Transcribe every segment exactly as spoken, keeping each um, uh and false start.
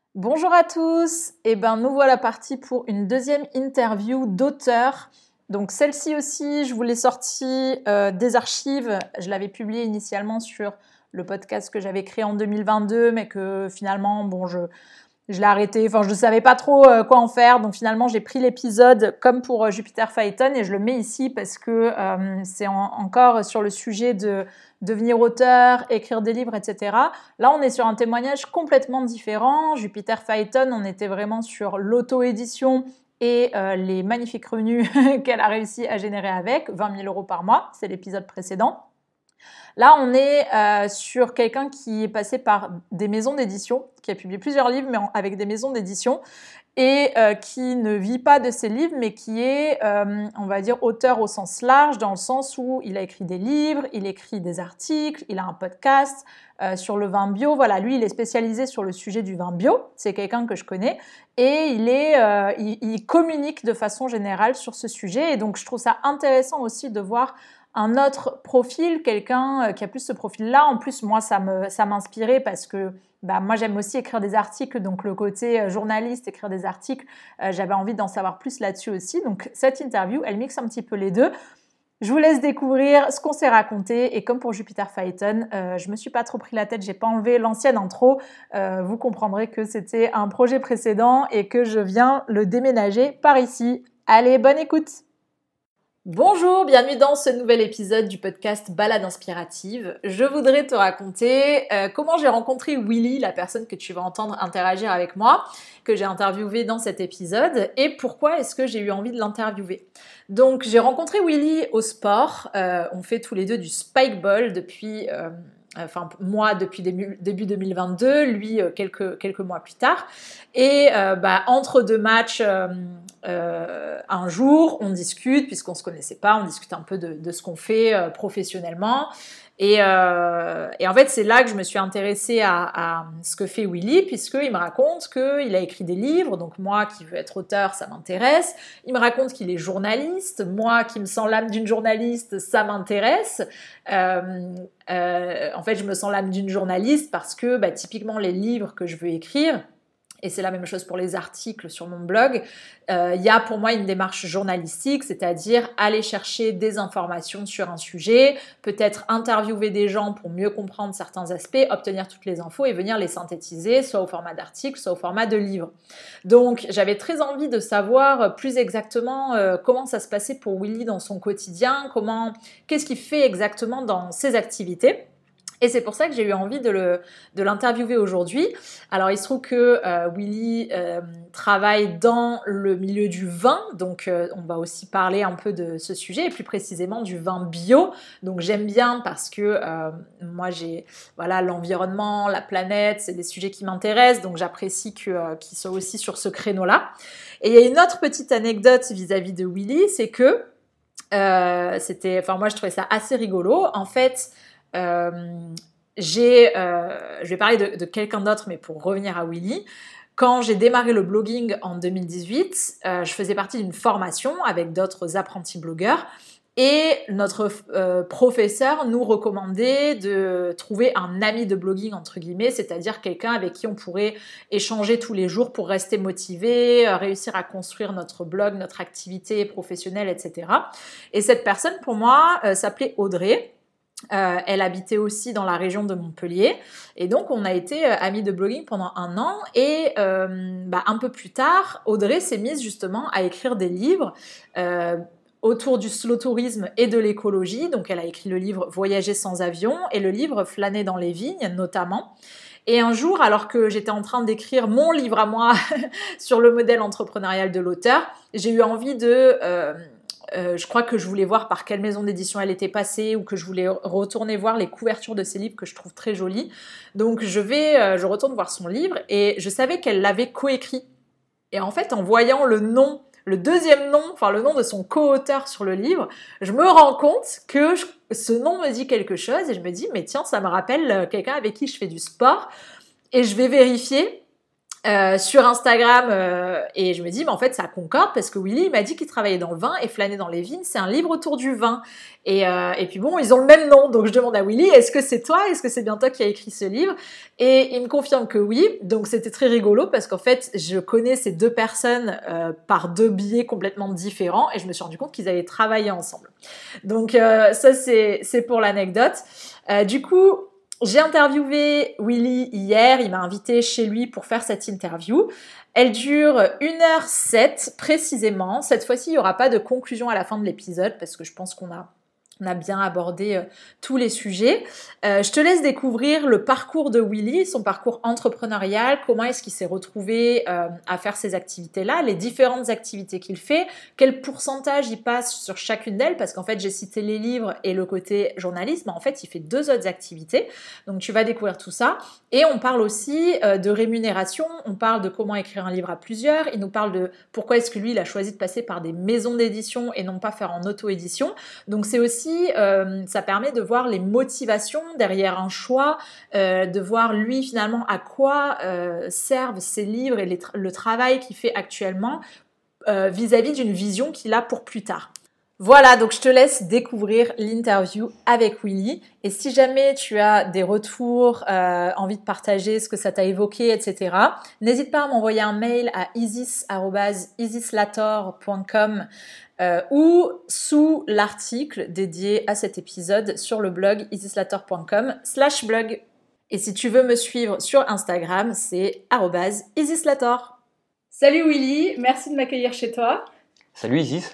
Bonjour à tous, et ben nous voilà partis pour une deuxième interview d'auteur. Donc celle-ci aussi, je vous l'ai sortie euh, des archives, je l'avais publiée initialement sur le podcast que j'avais créé en deux mille vingt-deux, mais que finalement, bon, je, je l'ai arrêté, enfin je ne savais pas trop euh, quoi en faire, donc finalement j'ai pris l'épisode comme pour euh, Jupiter Phaeton et je le mets ici parce que euh, c'est en, encore sur le sujet de devenir auteur, écrire des livres, et cetera. Là, on est sur un témoignage complètement différent. Jupiter Phaeton, on était vraiment sur l'auto-édition et euh, les magnifiques revenus qu'elle a réussi à générer avec, vingt mille euros par mois, c'est l'épisode précédent. Là, on est euh, sur quelqu'un qui est passé par des maisons d'édition, qui a publié plusieurs livres, mais en, avec des maisons d'édition, et euh, qui ne vit pas de ses livres, mais qui est, euh, on va dire, auteur au sens large, dans le sens où il a écrit des livres, il écrit des articles, il a un podcast euh, sur le vin bio. Voilà, lui, il est spécialisé sur le sujet du vin bio, c'est quelqu'un que je connais, et il, est, euh, il, il communique de façon générale sur ce sujet, et donc je trouve ça intéressant aussi de voir un autre profil, quelqu'un qui a plus ce profil-là. En plus, moi, ça me, ça m'inspirait parce que bah, moi, j'aime aussi écrire des articles. Donc, le côté journaliste, écrire des articles, euh, j'avais envie d'en savoir plus là-dessus aussi. Donc, cette interview, elle mixe un petit peu les deux. Je vous laisse découvrir ce qu'on s'est raconté. Et comme pour Jupiter Phaeton, euh, je ne me suis pas trop pris la tête. Je n'ai pas enlevé l'ancienne intro. Euh, vous comprendrez que c'était un projet précédent et que je viens le déménager par ici. Allez, bonne écoute! Bonjour, bienvenue dans ce nouvel épisode du podcast Balade inspirative. Je voudrais te raconter euh, comment j'ai rencontré Willy, la personne que tu vas entendre interagir avec moi, que j'ai interviewé dans cet épisode, et pourquoi est-ce que j'ai eu envie de l'interviewer. Donc j'ai rencontré Willy au sport, euh, on fait tous les deux du spikeball depuis... Euh, Enfin, moi depuis début, début deux mille vingt-deux, lui euh, quelques, quelques mois plus tard. Et euh, bah, entre deux matchs, euh, euh, un jour, on discute, puisqu'on ne se connaissait pas, on discute un peu de, de ce qu'on fait euh, professionnellement. Et, euh, et en fait, c'est là que je me suis intéressée à, à ce que fait Willy, puisqu'il me raconte qu'il a écrit des livres. Donc moi, qui veux être auteur, ça m'intéresse. Il me raconte qu'il est journaliste. Moi, qui me sens l'âme d'une journaliste, ça m'intéresse. Euh, euh, en fait, je me sens l'âme d'une journaliste parce que, bah, typiquement, les livres que je veux écrire, et c'est la même chose pour les articles sur mon blog, euh, il y a pour moi une démarche journalistique, c'est-à-dire aller chercher des informations sur un sujet, peut-être interviewer des gens pour mieux comprendre certains aspects, obtenir toutes les infos et venir les synthétiser, soit au format d'article, soit au format de livre. Donc j'avais très envie de savoir plus exactement euh, comment ça se passait pour Willy dans son quotidien, comment, qu'est-ce qu'il fait exactement dans ses activités. Et c'est pour ça que j'ai eu envie de, le, de l'interviewer aujourd'hui. Alors, il se trouve que euh, Willy euh, travaille dans le milieu du vin, donc euh, on va aussi parler un peu de ce sujet, et plus précisément du vin bio. Donc, j'aime bien parce que euh, moi, j'ai voilà, l'environnement, la planète, c'est des sujets qui m'intéressent, donc j'apprécie que, euh, qu'il soit aussi sur ce créneau-là. Et il y a une autre petite anecdote vis-à-vis de Willy, c'est que euh, c'était, enfin moi, je trouvais ça assez rigolo. En fait, Euh, j'ai, euh, je vais parler de, de quelqu'un d'autre, mais pour revenir à Willy, quand j'ai démarré le blogging en deux mille dix-huit, euh, je faisais partie d'une formation avec d'autres apprentis blogueurs et notre euh, professeur nous recommandait de trouver un ami de blogging, entre guillemets, c'est-à-dire quelqu'un avec qui on pourrait échanger tous les jours pour rester motivé, euh, réussir à construire notre blog, notre activité professionnelle, et cetera. Et cette personne, pour moi, euh, s'appelait Audrey. Euh, elle habitait aussi dans la région de Montpellier et donc on a été euh, amis de blogging pendant un an et euh, bah, un peu plus tard, Audrey s'est mise justement à écrire des livres euh, autour du slow tourisme et de l'écologie. Donc elle a écrit le livre Voyager sans avion et le livre Flâner dans les vignes notamment. Et un jour, alors que j'étais en train d'écrire mon livre à moi sur le modèle entrepreneurial de l'auteur, j'ai eu envie de... Euh, Euh, je crois que je voulais voir par quelle maison d'édition elle était passée ou que je voulais retourner voir les couvertures de ses livres que je trouve très jolies. Donc je vais, euh, je retourne voir son livre et je savais qu'elle l'avait coécrit. Et en fait, en voyant le nom, le deuxième nom, enfin le nom de son co-auteur sur le livre, je me rends compte que je, ce nom me dit quelque chose et je me dis mais tiens, ça me rappelle quelqu'un avec qui je fais du sport et je vais vérifier. Euh, sur Instagram euh, et je me dis mais en fait ça concorde parce que Willy il m'a dit qu'il travaillait dans le vin et Flâner dans les vignes c'est un livre autour du vin et, euh, et puis bon ils ont le même nom donc je demande à Willy est-ce que c'est toi, est-ce que c'est bien toi qui as écrit ce livre et il me confirme que oui donc c'était très rigolo parce qu'en fait je connais ces deux personnes euh, par deux biais complètement différents et je me suis rendu compte qu'ils avaient travaillé ensemble donc euh, ça c'est, c'est pour l'anecdote euh, du coup j'ai interviewé Willy hier, il m'a invité chez lui pour faire cette interview. Elle dure une heure sept précisément. Cette fois-ci, il n'y aura pas de conclusion à la fin de l'épisode parce que je pense qu'on a, on a bien abordé euh, tous les sujets. Euh, je te laisse découvrir le parcours de Willy, son parcours entrepreneurial, comment est-ce qu'il s'est retrouvé euh, à faire ces activités-là, les différentes activités qu'il fait, quel pourcentage il passe sur chacune d'elles, parce qu'en fait, j'ai cité les livres et le côté journalisme, mais en fait, il fait deux autres activités. Donc, tu vas découvrir tout ça. Et on parle aussi euh, de rémunération, on parle de comment écrire un livre à plusieurs, il nous parle de pourquoi est-ce que lui, il a choisi de passer par des maisons d'édition et non pas faire en auto-édition. Donc, c'est aussi Euh, ça permet de voir les motivations derrière un choix, euh, de voir lui finalement à quoi euh, servent ses livres et les tra- le travail qu'il fait actuellement euh, vis-à-vis d'une vision qu'il a pour plus tard. Voilà, donc je te laisse découvrir l'interview avec Willy. Et si jamais tu as des retours, euh, envie de partager ce que ça t'a évoqué, et cetera, n'hésite pas à m'envoyer un mail à isis arobase isislator point com euh, ou sous l'article dédié à cet épisode sur le blog isislator point com slash blog. Et si tu veux me suivre sur Instagram, c'est arobase isislator. Salut Willy, merci de m'accueillir chez toi. Salut Isis.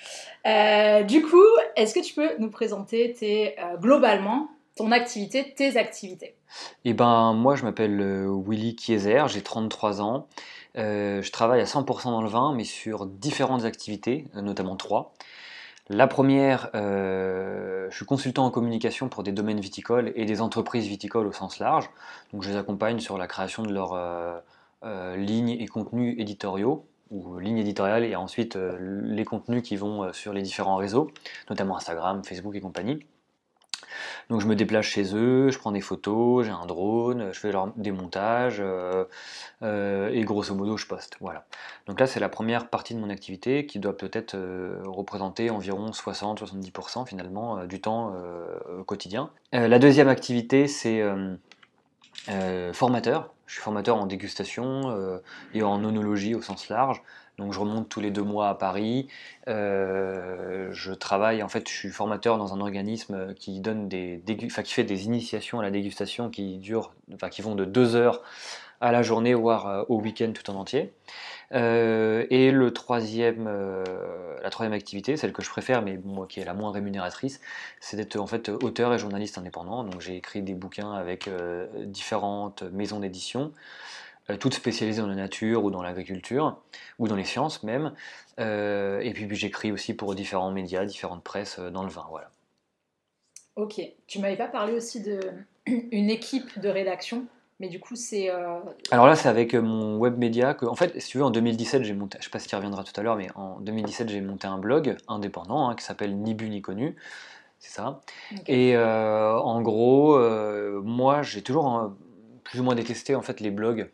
Euh, du coup, est-ce que tu peux nous présenter tes, euh, globalement ton activité, tes activités? Eh ben, moi, je m'appelle euh, Willy Kieser, j'ai trente-trois ans. Euh, je travaille à cent pour cent dans le vin, mais sur différentes activités, euh, notamment trois. La première, euh, je suis consultant en communication pour des domaines viticoles et des entreprises viticoles au sens large. Donc, je les accompagne sur la création de leurs euh, euh, lignes et contenus éditoriaux, ou lignes éditoriales, et ensuite euh, les contenus qui vont euh, sur les différents réseaux, notamment Instagram, Facebook et compagnie. Donc je me déplace chez eux, je prends des photos, j'ai un drone, je fais leur, des montages euh, euh, et grosso modo je poste. Voilà. Donc là c'est la première partie de mon activité qui doit peut-être euh, représenter environ soixante à soixante-dix pour cent finalement euh, du temps euh, quotidien. Euh, la deuxième activité c'est euh, euh, formateur. Je suis formateur en dégustation euh, et en onologie au sens large. Donc je remonte tous les deux mois à Paris. Euh, je travaille, en fait, je suis formateur dans un organisme qui donne des dégu- enfin, qui fait des initiations à la dégustation qui durent, enfin, qui vont de deux heures à la journée, voire euh, au week-end tout en entier. Euh, et le troisième, euh, la troisième activité, celle que je préfère, mais moi qui est la moins rémunératrice, c'est d'être en fait auteur et journaliste indépendant. Donc j'ai écrit des bouquins avec euh, différentes maisons d'édition, euh, toutes spécialisées dans la nature ou dans l'agriculture ou dans les sciences même. Euh, et puis, puis j'écris aussi pour différents médias, différentes presses euh, dans le vin. Voilà. Ok, tu m'avais pas parlé aussi d'une équipe de rédaction, mais du coup c'est... Euh... Alors là, c'est avec mon web média que, en fait, si tu veux, en deux mille dix-sept, j'ai monté, je sais pas si tu y reviendras tout à l'heure, mais en deux mille dix-sept, j'ai monté un blog indépendant hein, qui s'appelle Ni bu ni connu, c'est ça. Okay. Et euh, en gros, euh, moi, j'ai toujours hein, plus ou moins détesté en fait les blogs.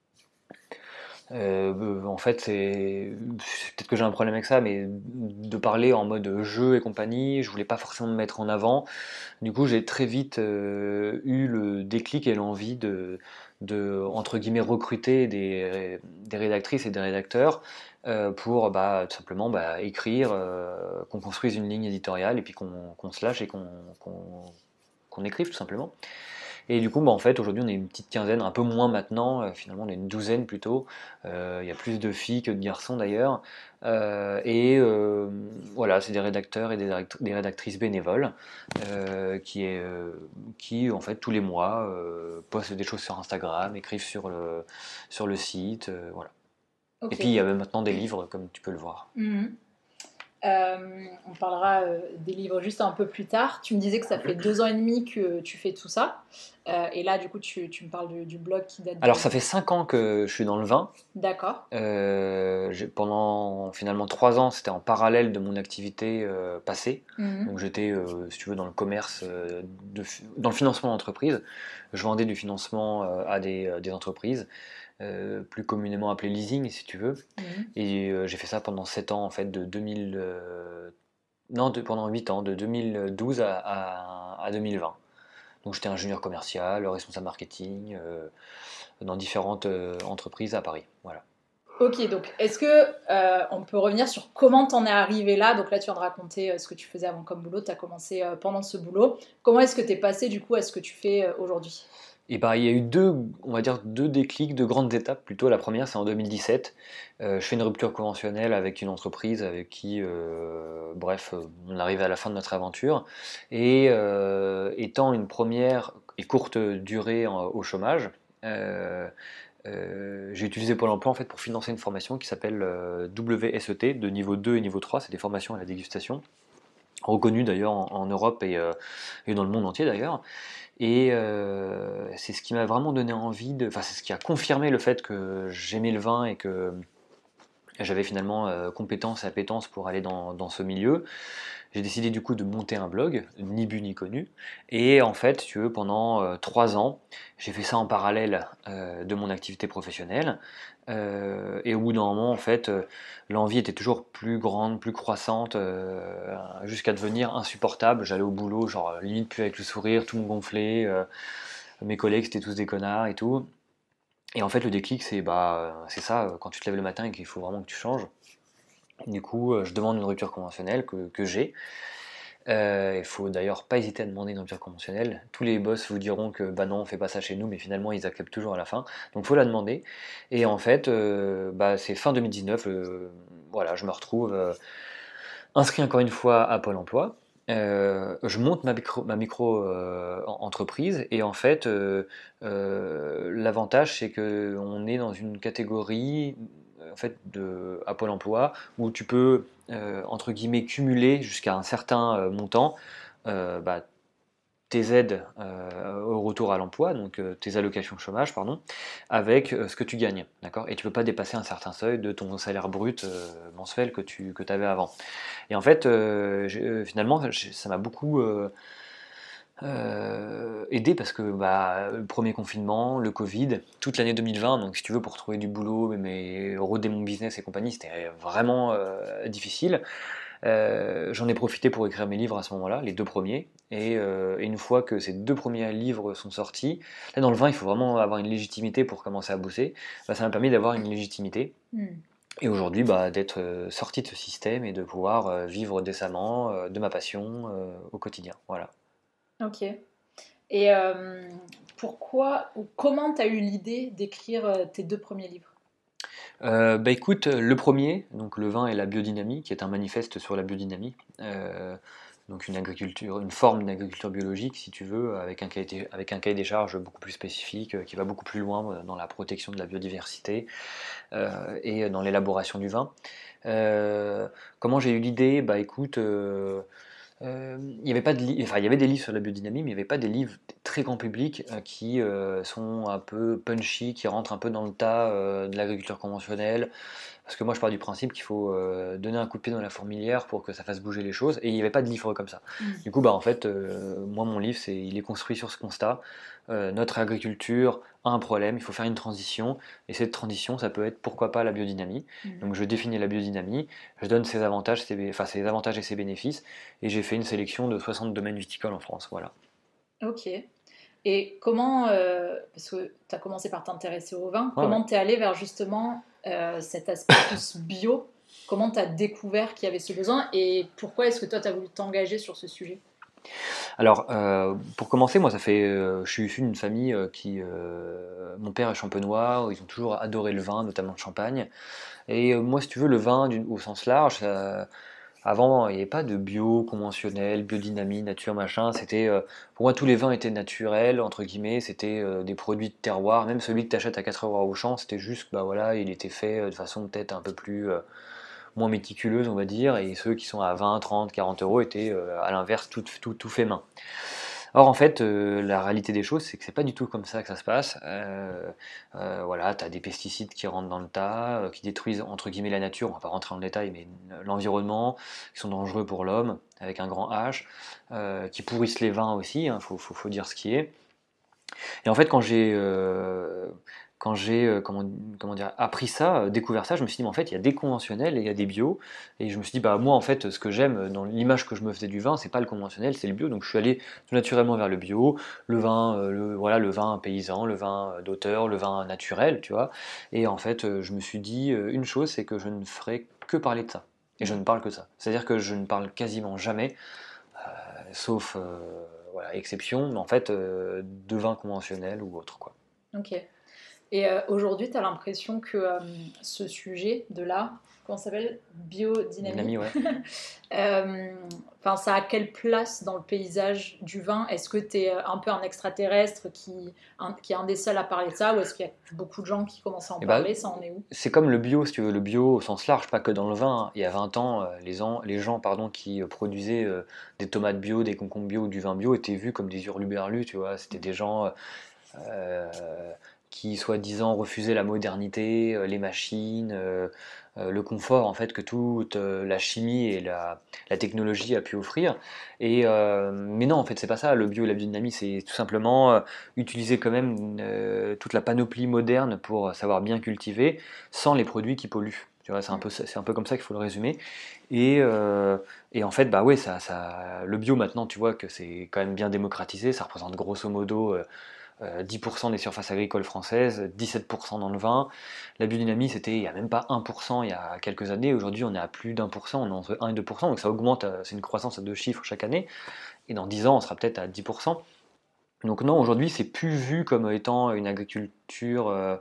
Euh, en fait, c'est peut-être que j'ai un problème avec ça, mais de parler en mode jeu et compagnie, je voulais pas forcément me mettre en avant. Du coup, j'ai très vite euh, eu le déclic et l'envie de, de entre guillemets, recruter des, des rédactrices et des rédacteurs euh, pour bah, tout simplement bah, écrire, euh, qu'on construise une ligne éditoriale et puis qu'on qu'on se lâche et qu'on qu'on- qu'on écrive tout simplement. Et du coup, bah, en fait, aujourd'hui, on est une petite quinzaine, un peu moins maintenant, euh, finalement, on est une douzaine plutôt. Euh, Il y a plus de filles que de garçons d'ailleurs. Euh, et euh, voilà, c'est des rédacteurs et des, rédact- des rédactrices bénévoles euh, qui, est, euh, qui, en fait, tous les mois, euh, postent des choses sur Instagram, écrivent sur le, sur le site, euh, voilà. Okay. Et puis, il y a même maintenant des livres, comme tu peux le voir. Mmh. Euh, on parlera euh, des livres juste un peu plus tard. Tu me disais que ça fait deux ans et demi que tu fais tout ça. Euh, et là, du coup, tu, tu me parles du, du blog qui date de... Alors, ça fait cinq ans que je suis dans le vin. D'accord. Euh, j'ai- pendant finalement trois ans, c'était en parallèle de mon activité euh, passée. Mmh. Donc j'étais, euh, si tu veux, dans le commerce, euh, de, fi- dans le financement d'entreprise. Je vendais du financement euh, à des, euh, des entreprises. euh, plus communément appelé leasing, si tu veux. Mhm. Et euh, j'ai fait ça pendant sept ans, en fait, de deux mille, euh, non, de- pendant huit ans, de deux mille douze à, à, à deux mille vingt. Donc j'étais ingénieur commercial, responsable marketing, euh, dans différentes euh, entreprises à Paris. Voilà. Ok, donc est-ce que euh, on peut revenir sur comment t'en es arrivé là? Donc là, tu viens de raconter euh, ce que tu faisais avant comme boulot, tu as commencé euh, pendant ce boulot. Comment est-ce que tu es passé du coup à ce que tu fais euh, aujourd'hui? Et bah, il y a eu deux, on va dire deux déclics, deux grandes étapes plutôt. La première, c'est en deux mille dix-sept. Euh, je fais une rupture conventionnelle avec une entreprise avec qui, euh, bref, euh, on arrive à la fin de notre aventure. Et euh, étant une première et courte durée en- au chômage, euh, euh, j'ai utilisé Pôle emploi en fait pour financer une formation qui s'appelle euh, W S E T de niveau deux et niveau trois. C'est des formations à la dégustation, reconnues d'ailleurs en, en Europe et, euh, et dans le monde entier d'ailleurs. Et euh, c'est ce qui m'a vraiment donné envie de. Enfin, c'est ce qui a confirmé le fait que j'aimais le vin et que j'avais finalement euh, compétence et appétence pour aller dans, dans ce milieu. J'ai décidé du coup de monter un blog, ni bu ni connu. Et en fait, si tu veux, pendant euh, trois ans, j'ai fait ça en parallèle euh, de mon activité professionnelle. Euh, et au bout d'un moment, en fait, euh, l'envie était toujours plus grande, plus croissante, euh, jusqu'à devenir insupportable. J'allais au boulot, genre limite plus avec le sourire, tout me gonflait. Euh, mes collègues, c'était tous des connards et tout. Et en fait, le déclic, c'est bah, c'est ça, euh, quand tu te lèves le matin et qu'il faut vraiment que tu changes. Du coup, euh, je demande une rupture conventionnelle que, que j'ai. Euh, il faut d'ailleurs pas hésiter à demander une rupture conventionnelle. Tous les boss vous diront que bah non, on fait pas ça chez nous, mais finalement ils acceptent toujours à la fin. Donc faut la demander. Et en fait, euh, bah, c'est fin deux mille dix-neuf. Euh, voilà, je me retrouve euh, inscrit encore une fois à Pôle Emploi. Euh, je monte ma micro, ma micro euh, entreprise et en fait euh, euh, l'avantage c'est que on est dans une catégorie en fait de à Pôle Emploi où tu peux euh, entre guillemets cumuler jusqu'à un certain euh, montant euh, bah, tes aides euh, au retour à l'emploi, donc euh, tes allocations chômage, pardon, avec euh, ce que tu gagnes, d'accord. Et tu peux pas dépasser un certain seuil de ton salaire brut euh, mensuel que tu que avais avant. Et en fait, euh, j'ai- finalement, j'ai- ça m'a beaucoup euh, euh, aidé parce que bah, le premier confinement, le Covid, toute l'année deux mille vingt, donc si tu veux, pour trouver du boulot, mais roder mon business et compagnie, c'était vraiment euh, difficile. Euh, j'en ai profité pour écrire mes livres à ce moment-là, les deux premiers. Et, euh, et une fois que ces deux premiers livres sont sortis, là dans le vin, il faut vraiment avoir une légitimité pour commencer à bosser. Bah, ça m'a permis d'avoir une légitimité. Hmm. Et aujourd'hui, bah, d'être euh, sorti de ce système et de pouvoir euh, vivre décemment euh, de ma passion euh, au quotidien. Voilà. Ok. Et euh, pourquoi ou comment tu as eu l'idée d'écrire euh, tes deux premiers livres? Euh, bah écoute, le premier, donc le vin et la biodynamie, qui est un manifeste sur la biodynamie, euh, donc une agriculture, une forme d'agriculture biologique, si tu veux, avec un cahier, avec un cahier des charges beaucoup plus spécifique, euh, qui va beaucoup plus loin euh, dans la protection de la biodiversité euh, et dans l'élaboration du vin. Euh, comment j'ai eu l'idée? Bah écoute, euh, euh, il y avait pas de li- enfin, il y avait des livres sur la biodynamie, mais il n'y avait pas des livres très grand public euh, qui euh, sont un peu punchy, qui rentrent un peu dans le tas euh, de l'agriculture conventionnelle. Parce que moi, je pars du principe qu'il faut euh, donner un coup de pied dans la fourmilière pour que ça fasse bouger les choses. Et il n'y avait pas de livre comme ça. Hmm. Du coup, bah, en fait, euh, moi, mon livre, c'est, il est construit sur ce constat. Euh, notre agriculture a un problème, il faut faire une transition. Et cette transition, ça peut être pourquoi pas la biodynamie. Hmm. Donc, je définis la biodynamie, je donne ses avantages, ses, bé- enfin, ses avantages et ses bénéfices. Et j'ai fait une sélection de soixante domaines viticoles en France. Voilà. Ok. Et comment, euh, parce que tu as commencé par t'intéresser au vin, Ouais, ouais. comment tu es allé vers justement euh, cet aspect plus bio? Comment tu as découvert qu'il y avait ce besoin et pourquoi est-ce que toi tu as voulu t'engager sur ce sujet? Alors, euh, pour commencer, moi, ça fait, euh, je suis issu d'une famille euh, qui, euh, mon père est champenois, ils ont toujours adoré le vin, notamment le champagne. Et euh, moi, si tu veux, le vin d'une- au sens large, ça- avant, il n'y avait pas de bio conventionnel, biodynamie, nature, machin. C'était, euh, pour moi, tous les vins étaient naturels, entre guillemets. C'était euh, des produits de terroir. Même celui que tu achètes à quatre euros au champ, c'était juste, bah voilà, il était fait euh, de façon peut-être un peu plus, euh, moins méticuleuse, on va dire. Et ceux qui sont à vingt, trente, quarante euros étaient, euh, à l'inverse, tout, tout, tout fait main. Or, en fait, euh, la réalité des choses, c'est que c'est pas du tout comme ça que ça se passe. Euh, euh, voilà, tu as des pesticides qui rentrent dans le tas, euh, qui détruisent entre guillemets la nature, on va pas rentrer dans le détail, mais l'environnement, qui sont dangereux pour l'homme, avec un grand H, euh, qui pourrissent les vins aussi, il hein, faut, faut, faut dire ce qui est. Et en fait, quand j'ai euh, quand j'ai euh, comment, comment dire, appris ça, euh, découvert ça, je me suis dit, mais en fait, il y a des conventionnels et il y a des bio. Et je me suis dit, bah, moi, en fait, ce que j'aime dans l'image que je me faisais du vin, c'est pas le conventionnel, c'est le bio. Donc, je suis allé tout naturellement vers le bio, le vin, euh, le, voilà, le vin paysan, le vin d'auteur, le vin naturel, tu vois. Et en fait, euh, je me suis dit, euh, une chose, c'est que je ne ferai que parler de ça. Et je ne parle que de ça. C'est-à-dire que je ne parle quasiment jamais, euh, sauf euh, voilà, exception, mais en fait, euh, de vin conventionnel ou autre, quoi. Ok. Et euh, aujourd'hui, tu as l'impression que euh, ce sujet de là, comment ça s'appelle? Biodynamie. Dynamie, ouais. euh, Enfin, ça a quelle place dans le paysage du vin? Est-ce que tu es un peu un extraterrestre qui, un, qui est un des seuls à parler de ça? Ou est-ce qu'il y a beaucoup de gens qui commencent à en Et bah, parler? Ça en est où? c'est comme le bio, si tu veux, le bio au sens large, pas que dans le vin. Il y a vingt ans, euh, les, ans, les gens pardon, qui euh, produisaient euh, des tomates bio, des concombres bio ou du vin bio étaient vus comme des hurluberlus, tu vois. C'était des gens euh, qui, soi-disant, refusaient la modernité, euh, les machines, euh, euh, le confort, en fait, que toute euh, la chimie et la, la technologie a pu offrir. Et, euh, mais non, en fait, c'est pas ça. Le bio et la biodynamie, c'est tout simplement euh, utiliser quand même euh, toute la panoplie moderne pour savoir bien cultiver sans les produits qui polluent. Tu vois, c'est un peu, c'est un peu comme ça qu'il faut le résumer. Et, euh, et en fait, bah ouais, ça, ça, le bio maintenant, tu vois que c'est quand même bien démocratisé. Ça représente grosso modo euh, euh, dix pour cent des surfaces agricoles françaises, dix-sept pour cent dans le vin. La biodynamie, c'était il n'y a même pas un pour cent il y a quelques années. Aujourd'hui, on est à plus d'un pour cent, on est entre un et deux pour cent, donc ça augmente, c'est une croissance à deux chiffres chaque année. Et dans dix ans, on sera peut-être à dix pour cent. Donc non, aujourd'hui, c'est plus vu comme étant une agriculture euh,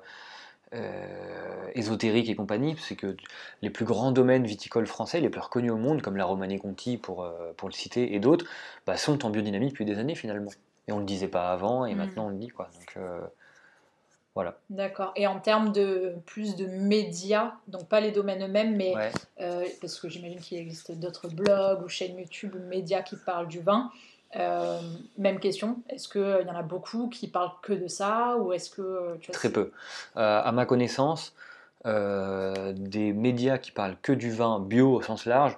euh, ésotérique et compagnie. C'est que les plus grands domaines viticoles français, les plus reconnus au monde, comme la Romanée Conti pour, euh, pour le citer, et d'autres, bah, sont en biodynamie depuis des années finalement. Et on ne le disait pas avant, et Mm. maintenant on le dit, quoi. Donc euh, voilà. D'accord. Et en termes de plus de médias, donc pas les domaines eux-mêmes, mais Ouais. euh, parce que j'imagine qu'il existe d'autres blogs ou chaînes YouTube ou médias qui parlent du vin. Euh, même question, est-ce qu'il y en a beaucoup qui parlent que de ça ou est-ce que tu vois, Très c'est- peu. Euh, à ma connaissance, euh, des médias qui parlent que du vin bio au sens large,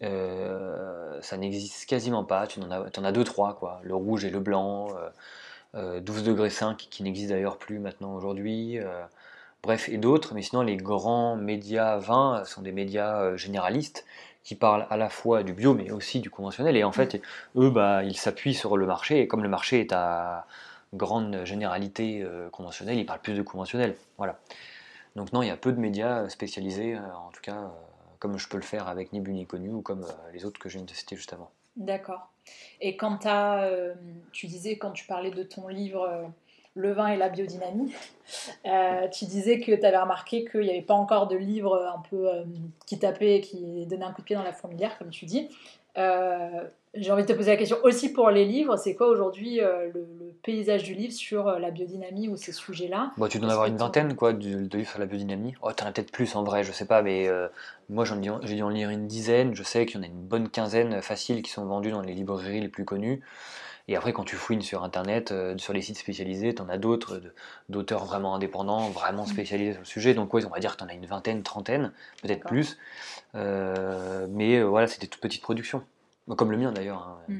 euh, ça n'existe quasiment pas. Tu en as, t'en as deux, trois, quoi. Le rouge et le blanc, euh, euh, douze degrés cinq, qui n'existe d'ailleurs plus maintenant aujourd'hui. euh, bref, et d'autres. Mais sinon, les grands médias vins sont des médias euh, généralistes qui parlent à la fois du bio, mais aussi du conventionnel. Et en fait, eux, bah, ils s'appuient sur le marché. Et comme le marché est à grande généralité euh, conventionnelle, ils parlent plus de conventionnel. Voilà. Donc non, il y a peu de médias spécialisés, euh, en tout cas, euh, comme je peux le faire avec Ni Bu Ni Connu ou comme euh, les autres que je viens de citer juste avant. D'accord. Et quand t'as, euh, tu disais, quand tu parlais de ton livre euh, Le vin et la biodynamie, euh, tu disais que tu avais remarqué qu'il n'y avait pas encore de livre un peu euh, qui tapait, qui donnait un coup de pied dans la fourmilière, comme tu dis. Euh, j'ai envie de te poser la question aussi pour les livres, c'est quoi aujourd'hui euh, le, le paysage du livre sur euh, la biodynamie ou ces sujets-là? Bon, tu dois en Est-ce avoir que une t'en- vingtaine, quoi, de, de livres sur la biodynamie. Oh, t'en as peut-être plus en vrai, je sais pas, mais euh, moi j'en ai- j'ai dû en lire une dizaine. Je sais qu'il y en a une bonne quinzaine faciles qui sont vendus dans les librairies les plus connues. Et après, quand tu fouines sur internet, euh, sur les sites spécialisés, t'en as d'autres, de- d'auteurs vraiment indépendants, vraiment spécialisés sur le sujet. Donc, ouais, on va dire que t'en as une vingtaine, trentaine, peut-être D'accord. plus. Euh, mais euh, voilà, c'est des toutes petites productions. Comme le mien d'ailleurs, hein. Mm.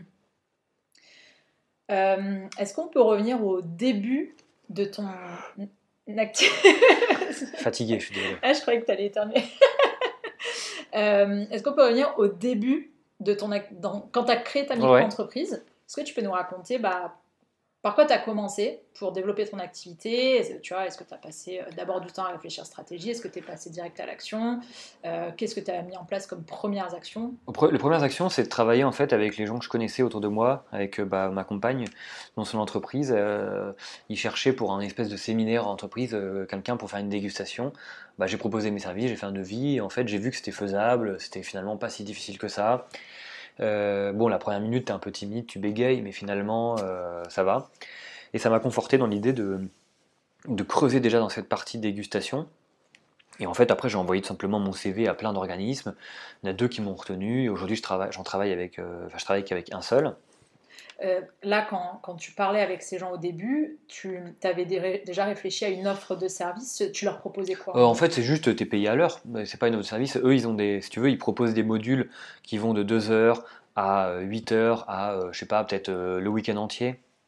Euh, est-ce qu'on peut revenir au début de ton activité? Fatigué, je suis désolé. Ah, je croyais que tu allais éternuer. Euh, est-ce qu'on peut revenir au début de ton ac- dans- quand tu as créé ta Ouais. micro-entreprise? Est-ce que tu peux nous raconter bah, par quoi tu as commencé pour développer ton activité? Est-ce, tu vois, est-ce que tu as passé euh, d'abord du temps à réfléchir stratégie? Est-ce que tu es passé direct à l'action? Euh, qu'est-ce que tu as mis en place comme premières actions? Au pre- Les premières actions, c'est de travailler en fait avec les gens que je connaissais autour de moi, avec euh, bah, ma compagne dans son entreprise. Euh, ils cherchaient pour un espèce de séminaire en entreprise euh, quelqu'un pour faire une dégustation. Bah, j'ai proposé mes services, j'ai fait un devis. Et en fait, j'ai vu que c'était faisable, c'était finalement pas si difficile que ça. Euh, bon, la première minute, t'es un peu timide, tu bégayes, mais finalement, euh, ça va. Et ça m'a conforté dans l'idée de, de creuser déjà dans cette partie dégustation. Et en fait, après, j'ai envoyé tout simplement mon C V à plein d'organismes. Il y en a deux qui m'ont retenu. Et aujourd'hui, je travaille, j'en travaille avec, euh, enfin, je travaille qu'avec un seul. Euh, là, quand, quand tu parlais avec ces gens au début, tu avais déjà réfléchi à une offre de service. Tu leur proposais quoi Euh, en en fait? fait, c'est juste, t'es payé à l'heure. Mais c'est pas une autre service. Eux, ils ont des, si tu veux, ils proposent des modules qui vont de deux heures à euh, huit heures à, euh, je sais pas, peut-être euh, le week-end entier.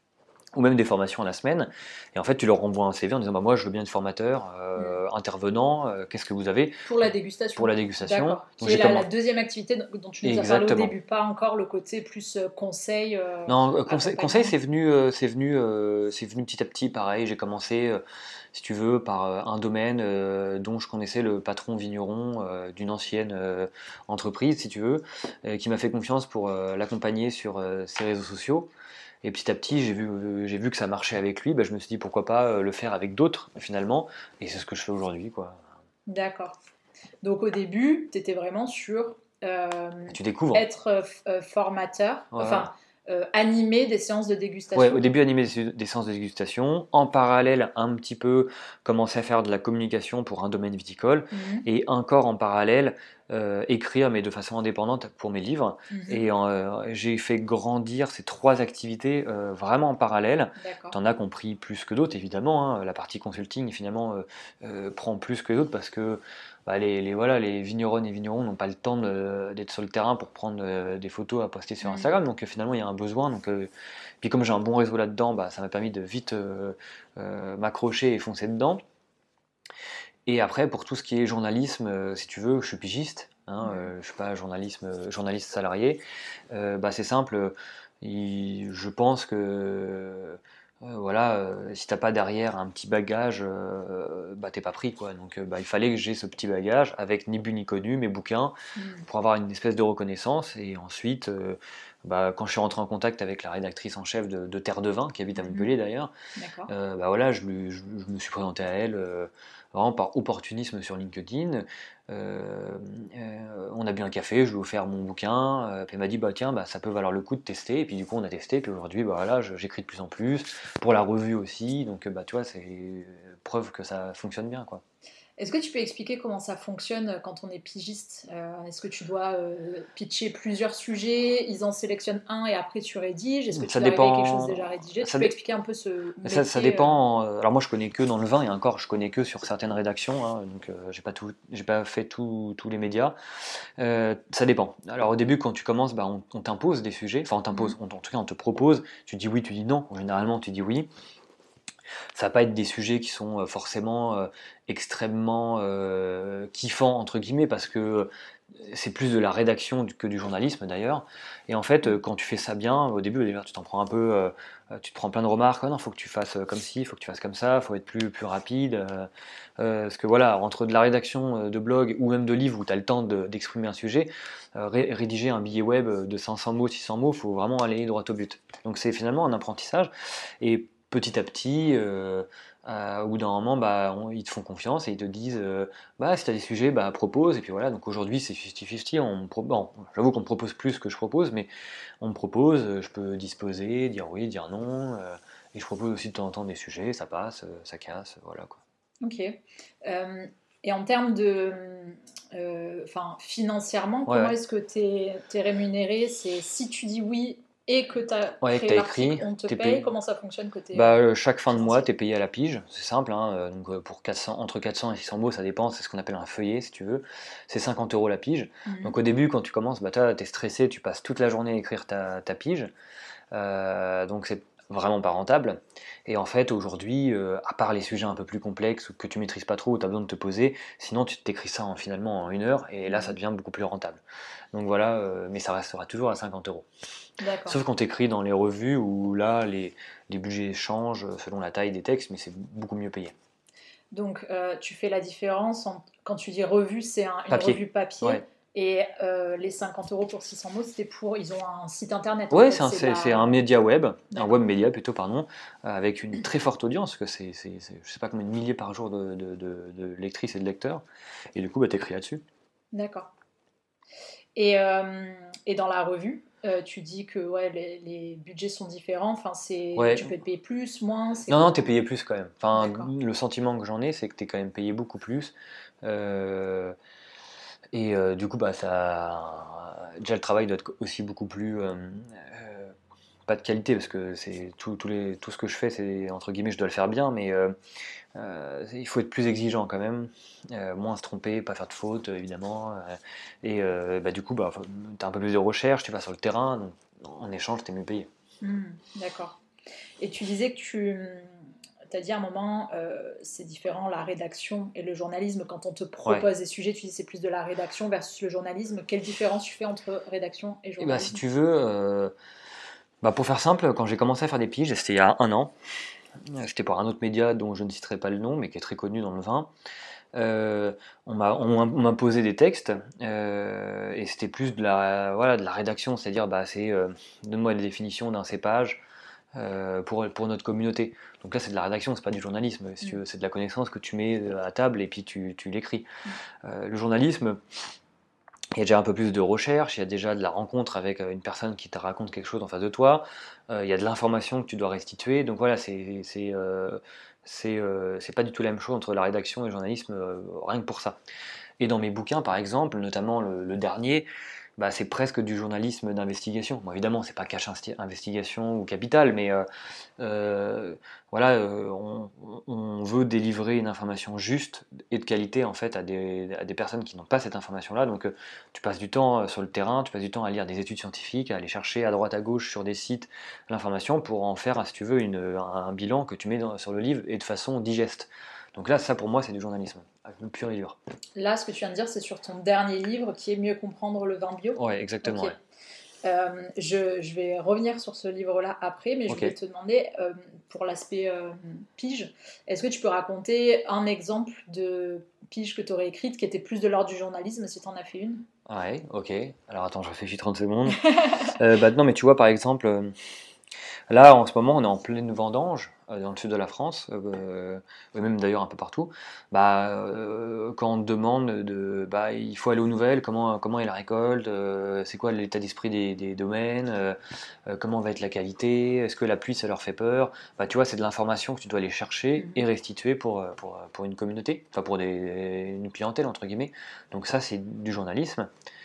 ou même des formations à la semaine. Et en fait, tu leur renvoies un C V en disant bah, moi, je veux bien être formateur, euh, Mm. intervenant, euh, qu'est-ce que vous avez Pour la pour dégustation. la dégustation. D'accord. Donc Qui est j'ai la, comment la deuxième activité dont tu nous as parlé au Exactement. début, pas encore le côté plus euh, conseil, euh, Non, euh, conseil, conseil accompagnement. c'est venu, euh, c'est venu, euh, c'est venu petit à petit. Pareil, j'ai commencé, euh, si tu veux, par euh, un domaine euh, dont je connaissais le patron vigneron euh, d'une ancienne euh, entreprise, si tu veux, euh, qui m'a fait confiance pour euh, l'accompagner sur euh, ses réseaux sociaux. Et petit à petit, j'ai vu, euh, j'ai vu que ça marchait avec lui. Bah, je me suis dit pourquoi pas euh, le faire avec d'autres finalement. Et c'est ce que je fais aujourd'hui, quoi. D'accord. Donc au début, tu étais vraiment sur euh, Tu découvres. être euh, f- euh, formateur, Ouais, ouais. enfin euh, animer des séances de Ouais, au dégustation. début animer des, des séances de dégustation, en parallèle un petit peu commencer à faire de la communication pour un domaine viticole, Mhm, et encore en parallèle euh, écrire mais de façon indépendante pour mes livres. mhm. Et euh, j'ai fait grandir ces trois activités euh, vraiment en parallèle. D'accord. T'en as compris plus que d'autres évidemment, hein. La partie consulting finalement euh, euh, prend plus que d'autres parce que bah, les, les- voilà, les vigneronnes et vignerons n'ont pas le temps de- d'être sur le terrain pour prendre euh, des photos à poster sur Mhm, Instagram, donc euh, finalement il y a un besoin. Donc, euh, puis comme j'ai un bon réseau là-dedans, bah, ça m'a permis de vite euh, euh, m'accrocher et foncer dedans. Et après, pour tout ce qui est journalisme, euh, si tu veux, je suis pigiste, hein, mhm. euh, je ne suis pas journalisme, euh, journaliste salarié. Euh, bah, c'est simple, euh, il- je pense que euh, voilà, euh, si t'as pas derrière un petit bagage, euh, bah, t'es pas pris, quoi. Donc euh, bah, il fallait que j'ai ce petit bagage avec ni bu ni connu, mes bouquins, Mhm. pour avoir une espèce de reconnaissance. Et ensuite, euh, bah, quand je suis rentré en contact avec la rédactrice en chef de, de Terre de Vin, qui habite à Mhm. Montpellier d'ailleurs, D'accord. euh, bah voilà, je, lui- je- je me suis présenté à elle euh, vraiment par opportunisme sur LinkedIn. Euh, euh, on a bu un café, je lui ai offert mon bouquin, euh, puis elle m'a dit bah tiens, bah, ça peut valoir le coup de tester. Et puis du coup on a testé, puis aujourd'hui bah, voilà, je- j'écris de plus en plus, pour la revue aussi, donc bah, tu vois, c'est preuve que ça fonctionne bien, quoi. Est-ce que tu peux expliquer comment ça fonctionne quand on est pigiste? Euh, Est-ce que tu dois euh, pitcher plusieurs sujets, ils en sélectionnent un et après tu rédiges? Est-ce que tu Ça dois arriver avec quelque chose déjà dépend. rédigé? Tu Ça, peux dé- expliquer un peu ce Ça, ça métier? euh, dépend. euh, Alors moi, je connais que dans le vin et encore, je connais que sur certaines rédactions, hein, donc euh, j'ai pas tout, j'ai pas fait tout- tous les médias. Euh, ça dépend. Alors au début, quand tu commences, bah, on, on t'impose des sujets. Enfin, on t'impose. Mhm. on- en tout cas, on te propose. Tu dis oui, tu dis non. Généralement, tu dis oui. Ça va pas être des sujets qui sont euh, forcément euh, extrêmement euh, kiffants entre guillemets parce que c'est plus de la rédaction du- que du journalisme d'ailleurs. Et en fait, euh, quand tu fais ça bien, au début, déjà, tu t'en prends un peu, euh, euh, tu te prends plein de remarques. Ah non, faut que tu fasses euh, comme ci, faut que tu fasses comme ça, faut être plus, plus rapide. euh, euh, parce que voilà, entre de la rédaction euh, de blog ou même de livre où tu as le temps de- d'exprimer un sujet, euh, ré- rédiger un billet web de cinq cents mots, six cents mots, faut vraiment aller droit au but. Donc c'est finalement un apprentissage. Et petit à petit, euh, euh, au bout d'un moment, bah, on- ils te font confiance et ils te disent euh, bah, si tu as des sujets, bah, propose. Et puis voilà, donc aujourd'hui c'est cinquante cinquante. On me pro- bon, j'avoue qu'on me propose plus que je propose, mais on me propose, euh, je peux disposer, dire oui, dire non. euh, et je propose aussi de temps en temps des sujets, ça passe, euh, ça casse, euh, voilà quoi. Ok. Euh, et en termes de, euh, enfin, financièrement, Ouais, comment ouais. est-ce que tu es, rémunéré? C'est si tu dis oui et que tu as Ouais, que créé t'as l'article, écrit, on te t'es paye? payé. Comment ça fonctionne côté Bah, euh, euh, chaque fin de mois, financier? tu es payé à la pige, c'est simple, hein, euh, donc euh, pour quatre cents, entre quatre cents et six cents mots, ça dépend, c'est ce qu'on appelle un feuillet si tu veux, c'est cinquante euros la pige. Donc Mhm. au début, quand tu commences, bah, tu es stressé, tu passes toute la journée à écrire ta, ta pige, euh, donc c'est vraiment pas rentable. Et en fait, aujourd'hui, euh, à part les sujets un peu plus complexes ou que tu maîtrises pas trop, où tu as besoin de te poser, sinon tu t'écris ça en, finalement en une heure, et là ça Mhm. devient beaucoup plus rentable. Donc voilà, euh, mais ça restera toujours à cinquante euros. D'accord. Sauf quand tu écris dans les revues où là, les, les budgets changent selon la taille des textes, mais c'est beaucoup mieux payé. Donc, euh, tu fais la différence en- quand tu dis revue, c'est un- une revue Papier. papier. Ouais. Et euh, les cinquante euros pour six cents mots, c'était pour. Ils ont un site internet en Ouais, fait. c'est un, C'est de c'est- c'est un la. média web, un web D'accord. média plutôt, pardon, euh, avec une très forte audience, parce que c'est, c'est, c'est- je sais pas combien de milliers par jour de, de- de- de lectrices et de lecteurs, et du coup, bah, t'écris là-dessus. D'accord. Et, euh, et dans la revue, euh, tu dis que ouais, les, les budgets sont différents. Enfin, c'est, Ouais. tu peux te payer plus, moins, c'est Non, non, t'es comment? payé plus quand même. Enfin, D'accord. le sentiment que j'en ai, c'est que t'es quand même payé beaucoup plus. Euh, et euh, du coup, bah, ça, déjà le travail doit être aussi beaucoup plus, euh, euh, pas de qualité parce que c'est tout, tous les, tout ce que je fais, c'est entre guillemets, je dois le faire bien, mais euh, euh, il faut être plus exigeant quand même, euh, moins se tromper, pas faire de fautes évidemment, euh, et euh, bah, du coup, bah, tu as un peu plus de recherche, tu vas sur le terrain, donc en échange, tu es mieux payé. Hmm, d'accord. Et tu disais que tu as dit à un moment, euh, c'est différent la rédaction et le journalisme. Quand on te propose Ouais. des sujets, tu dis c'est plus de la rédaction versus le journalisme. Quelle différence tu fais entre rédaction et Et bah, si journalisme? tu veux, euh, bah, pour faire simple, quand j'ai commencé à faire des piges, c'était il y a un an, c'était pour un autre média dont je ne citerai pas le nom, mais qui est très connu dans le vin. Euh, on m'a on m'a posé des textes euh, et c'était plus de la, voilà, de la rédaction, c'est-à-dire bah, c'est euh, donne-moi la définition d'un cépage euh, pour, pour notre communauté. Donc là c'est de la rédaction, c'est pas du journalisme, si tu veux, c'est de la connaissance que tu mets à table et puis tu, tu l'écris. Euh, le journalisme, il y a déjà un peu plus de recherche, il y a déjà de la rencontre avec une personne qui te raconte quelque chose en face de toi, euh, il y a de l'information que tu dois restituer, donc voilà, c'est c'est euh, c'est euh, c'est pas du tout la même chose entre la rédaction et le journalisme, euh, rien que pour ça. Et dans mes bouquins, par exemple, notamment le, le dernier, bah, c'est presque du journalisme d'investigation. Bon, évidemment, c'est pas cache investigation ou capital, mais euh, euh, voilà, euh, on, on veut délivrer une information juste et de qualité en fait à des, à des personnes qui n'ont pas cette information-là. Donc, euh, tu passes du temps euh, sur le terrain, tu passes du temps à lire des études scientifiques, à aller chercher à droite à gauche sur des sites l'information pour en faire, si tu veux, une, un, un bilan que tu mets dans, sur le livre et de façon digeste. Donc là, ça pour moi, c'est du journalisme, le pur et dur. Là, ce que tu viens de dire, c'est sur ton dernier livre qui est Mieux comprendre le vin bio. Ouais, exactement. Ok. Ouais. Euh, je, je vais revenir sur ce livre-là après, mais je Ok. voulais te demander, euh, pour l'aspect euh, pige, est-ce que tu peux raconter un exemple de pige que tu aurais écrite qui était plus de l'ordre du journalisme, si tu en as fait une? Ouais, ok. Alors attends, je réfléchis trente secondes. euh, bah, non, mais tu vois, par exemple, euh, là, en ce moment, on est en pleine vendange euh, dans le sud de la France, euh, et même d'ailleurs un peu partout. Bah, euh, quand on te demande de, bah, il faut aller aux nouvelles, comment, comment est la récolte, euh, c'est quoi l'état d'esprit des, des domaines, euh, euh, comment va être la qualité, est-ce que la pluie ça leur fait peur, bah, tu vois, c'est de l'information que tu dois aller chercher Mhm. et restituer pour, pour, pour une communauté, enfin pour des, une clientèle entre guillemets. Donc ça, c'est du journalisme,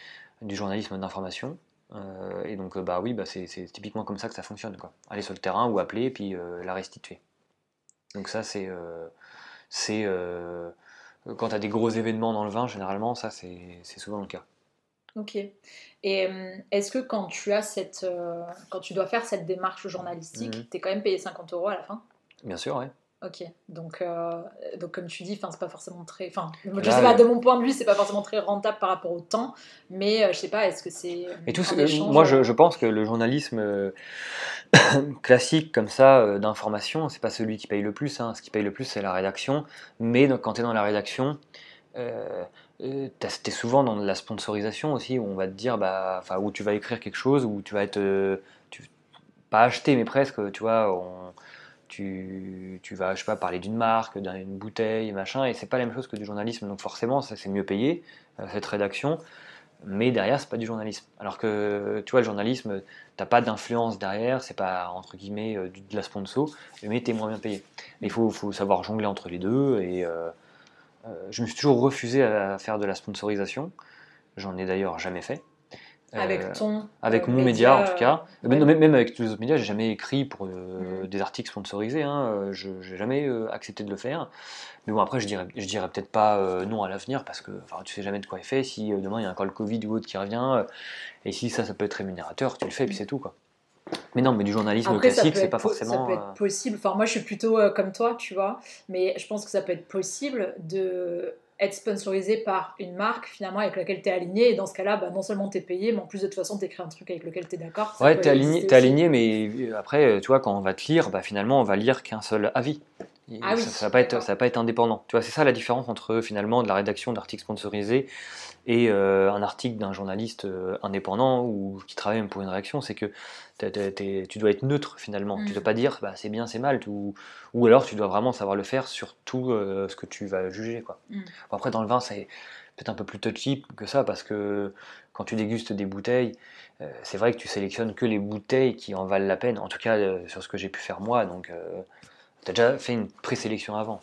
du journalisme d'information. Euh, et donc, euh, bah oui, bah c'est, c'est typiquement comme ça que ça fonctionne, quoi. Aller sur le terrain ou appeler, puis euh, la restituer. Donc ça, c'est, euh, c'est euh, quand tu as des gros événements dans le vin, généralement, ça, c'est, c'est souvent le cas. Ok. Et euh, est-ce que quand tu as cette, euh, quand tu dois faire cette démarche journalistique, Mhm. tu es quand même payé cinquante euros à la fin? Bien sûr, ouais. Ok, donc, euh, donc comme tu dis, c'est pas forcément très. Enfin, je sais Là, pas, euh, de mon point de vue, c'est pas forcément très rentable par rapport au temps, mais euh, je sais pas, est-ce que c'est euh, et tout, un euh, échange moi, je, euh, je pense que le journalisme euh, classique comme ça euh, d'information, c'est pas celui qui paye le plus. Hein. Ce qui paye le plus, c'est la rédaction. Mais donc, quand tu es dans la rédaction, euh, euh, t'as- t'es souvent dans de la sponsorisation aussi, où on va te dire, bah, enfin, où tu vas écrire quelque chose, où tu vas être, euh, tu- pas acheté, mais presque, tu vois, on- tu, tu vas, je sais pas, parler d'une marque, d'une bouteille, machin, et c'est pas la même chose que du journalisme, donc forcément, ça c'est mieux payé, euh, cette rédaction, mais derrière, c'est pas du journalisme. Alors que, tu vois, le journalisme, t'as pas d'influence derrière, c'est pas, entre guillemets, euh, du- de la sponsor, mais t'es moins bien payé. Il faut, faut savoir jongler entre les deux, et euh, euh, je me suis toujours refusé à faire de la sponsorisation, j'en ai d'ailleurs jamais fait. avec Euh, ton avec euh, mon média en tout média cas, euh, même, ouais. même avec tous les autres médias, j'ai jamais écrit pour euh, Mhm. des articles sponsorisés, hein, euh, je n'ai jamais euh, accepté de le faire. Mais bon, après, je dirais, je dirais peut-être pas euh, non à l'avenir parce que enfin, tu sais jamais de quoi est fait. Si euh, demain il y a encore le Covid ou autre qui revient, euh, et si ça, ça peut être rémunérateur, tu le fais et puis c'est tout quoi. Mais non, mais du journalisme Après, ça classique, peut c'est être, pas po- ça peut forcément. être euh, possible. Enfin, moi, je suis plutôt euh, comme toi, tu vois. Mais je pense que ça peut être possible de être sponsorisé par une marque, finalement, avec laquelle tu es aligné. Et dans ce cas-là, bah, non seulement tu es payé, mais en plus, de toute façon, tu écris un truc avec lequel tu es d'accord. Ça Ouais, peut t'es aligné, exister t'es aussi. aligné, mais euh, après, euh, tu vois, quand on va te lire, bah, finalement, on va lire qu'un seul avis. Ah Et ça, ça oui, va pas être, d'accord. ça va pas être indépendant. Tu vois, c'est ça la différence entre finalement de la rédaction d'articles sponsorisés et euh, un article d'un journaliste euh, indépendant ou qui travaille même pour une réaction, c'est que t'es- t'es- t'es- tu dois être neutre finalement. Tu ne dois Mm. pas dire bah, c'est bien, c'est mal, ou, ou alors tu dois vraiment savoir le faire sur tout euh, ce que tu vas juger. Quoi. Mm. Bon, après, dans le vin, c'est peut-être un peu plus touchy que ça parce que quand tu dégustes des bouteilles, euh, c'est vrai que tu sélectionnes que les bouteilles qui en valent la peine, en tout cas euh, sur ce que j'ai pu faire moi. Donc, euh, tu as déjà fait une présélection avant.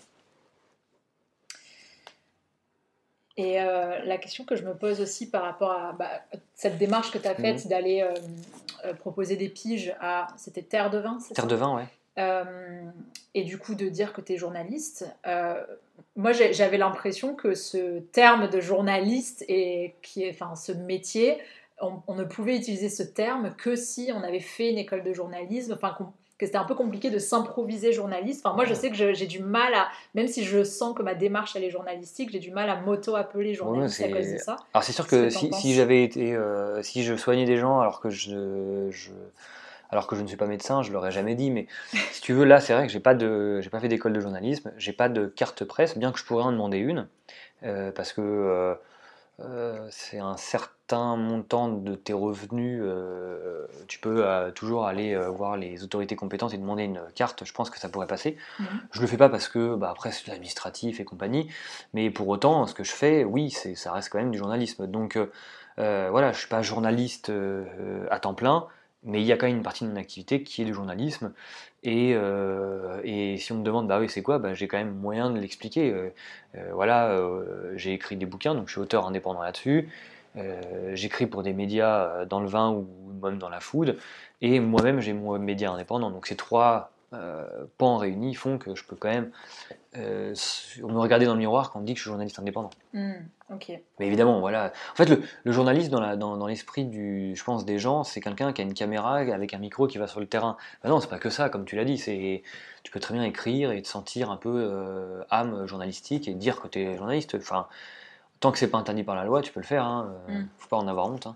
Et euh, la question que je me pose aussi par rapport à bah, cette démarche que tu as Mhm. faite d'aller euh, euh, proposer des piges à. C'était Terre de Vin, c'est Terre ça? de vin, ouais. Euh, et du coup de dire que tu es journaliste. Euh, moi j'ai- j'avais l'impression que ce terme de journaliste et qui est, enfin, ce métier, on, on ne pouvait utiliser ce terme que si on avait fait une école de journalisme, enfin qu'on- que c'était un peu compliqué de s'improviser journaliste. Enfin, moi, je sais que je, j'ai du mal à, même si je sens que ma démarche elle est journalistique, j'ai du mal à m'auto-appeler journaliste Ouais, à cause de c'est... ça. Alors c'est sûr Qu'est-ce que que t'en si, si penses? j'avais été, euh, si je soignais des gens alors que je, je, alors que je ne suis pas médecin, je l'aurais jamais dit. Mais si tu veux, là, c'est vrai que j'ai pas de, j'ai pas fait d'école de journalisme, j'ai pas de carte presse, bien que je pourrais en demander une, euh, parce que euh, euh, c'est un certain montant de tes revenus. Euh, tu peux euh, toujours aller euh, voir les autorités compétentes et demander une carte. Je pense que ça pourrait passer. Mhm. Je le fais pas parce que, bah, après, c'est administratif et compagnie, mais pour autant, ce que je fais, oui, c'est, ça reste quand même du journalisme. Donc, euh, euh, voilà, je suis pas journaliste euh, à temps plein, mais il y a quand même une partie de mon activité qui est du journalisme. Et, euh, et si on me demande, bah oui, c'est quoi, bah, j'ai quand même moyen de l'expliquer. Euh, euh, voilà, euh, j'ai écrit des bouquins, donc je suis auteur indépendant là-dessus. Euh, j'écris pour des médias euh, dans le vin ou même dans la food, et moi-même j'ai mon média indépendant. Donc ces trois euh, pans réunis font que je peux quand même euh, me regarder dans le miroir quand on me dit que je suis journaliste indépendant. Mhm. Ok. Mais évidemment, voilà. En fait, le, le journaliste dans, la, dans, dans l'esprit du, je pense, des gens, c'est quelqu'un qui a une caméra avec un micro qui va sur le terrain. Ben non, c'est pas que ça, comme tu l'as dit. C'est, tu peux très bien écrire et te sentir un peu euh, âme journalistique et dire que tu es journaliste. Enfin, tant que c'est pas interdit par la loi, tu peux le faire. Hein. Euh, Mhm. faut pas en avoir honte. Hein.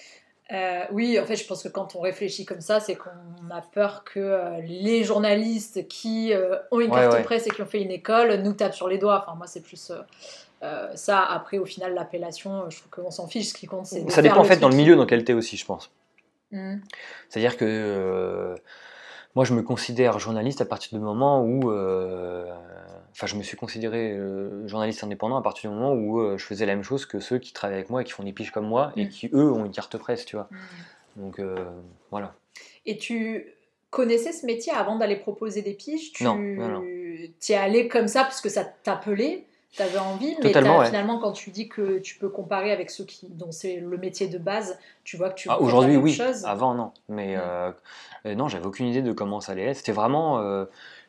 Euh, oui, en fait, je pense que quand on réfléchit comme ça, c'est qu'on a peur que euh, les journalistes qui euh, ont une Ouais, carte ouais. presse et qui ont fait une école nous tapent sur les doigts. Enfin, moi, c'est plus euh, euh, ça. Après, au final, l'appellation, euh, je trouve qu'on s'en fiche. Ce qui compte, c'est de Ça faire dépend en le fait dans truc le milieu dans qui. lequel tu es aussi, je pense. Mhm. C'est-à-dire que euh, moi, je me considère journaliste à partir du moment où. euh, Enfin, je me suis considéré euh, journaliste indépendant à partir du moment où euh, je faisais la même chose que ceux qui travaillent avec moi et qui font des piges comme moi et Mhm. qui, eux, ont une carte presse, tu vois. Mhm. Donc, euh, voilà. Et tu connaissais ce métier avant d'aller proposer des piges? Non, non, non. Tu y es allé comme ça parce que ça t'appelait, t'avais envie, mais Totalement, t'as, ouais. finalement, quand tu dis que tu peux comparer avec ceux qui, dont c'est le métier de base, tu vois que tu veux Ah, en fait la aujourd'hui, même oui. chose. Avant, non. Mais Mm. euh, euh, non, j'avais aucune idée de comment ça allait être. C'était vraiment euh,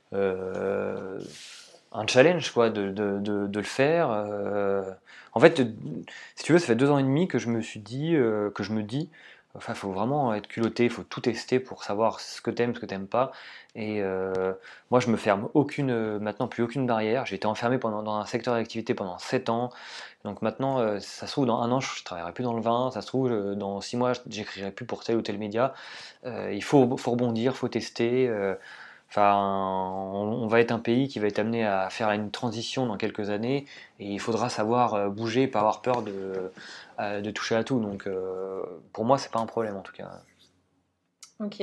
euh, un challenge, quoi, de, de, de, de le faire. Euh, en fait, si tu veux, ça fait deux ans et demi que je me suis dit, euh, que je me dis, enfin, il faut vraiment être culotté, il faut tout tester pour savoir ce que t'aimes, ce que t'aimes pas. Et euh, moi, je me ferme aucune, maintenant plus aucune barrière. J'ai été enfermé pendant, dans un secteur d'activité pendant sept ans. Donc maintenant, euh, ça se trouve, dans un an, je ne travaillerai plus dans le vin. Ça se trouve, euh, dans six mois, je n'écrirai plus pour tel ou tel média. Euh, il faut, faut rebondir, il faut tester. euh, Enfin, on, on va être un pays qui va être amené à faire une transition dans quelques années et il faudra savoir euh, bouger, pas avoir peur de, euh, de toucher à tout. Donc, euh, pour moi, c'est pas un problème en tout cas. Ok.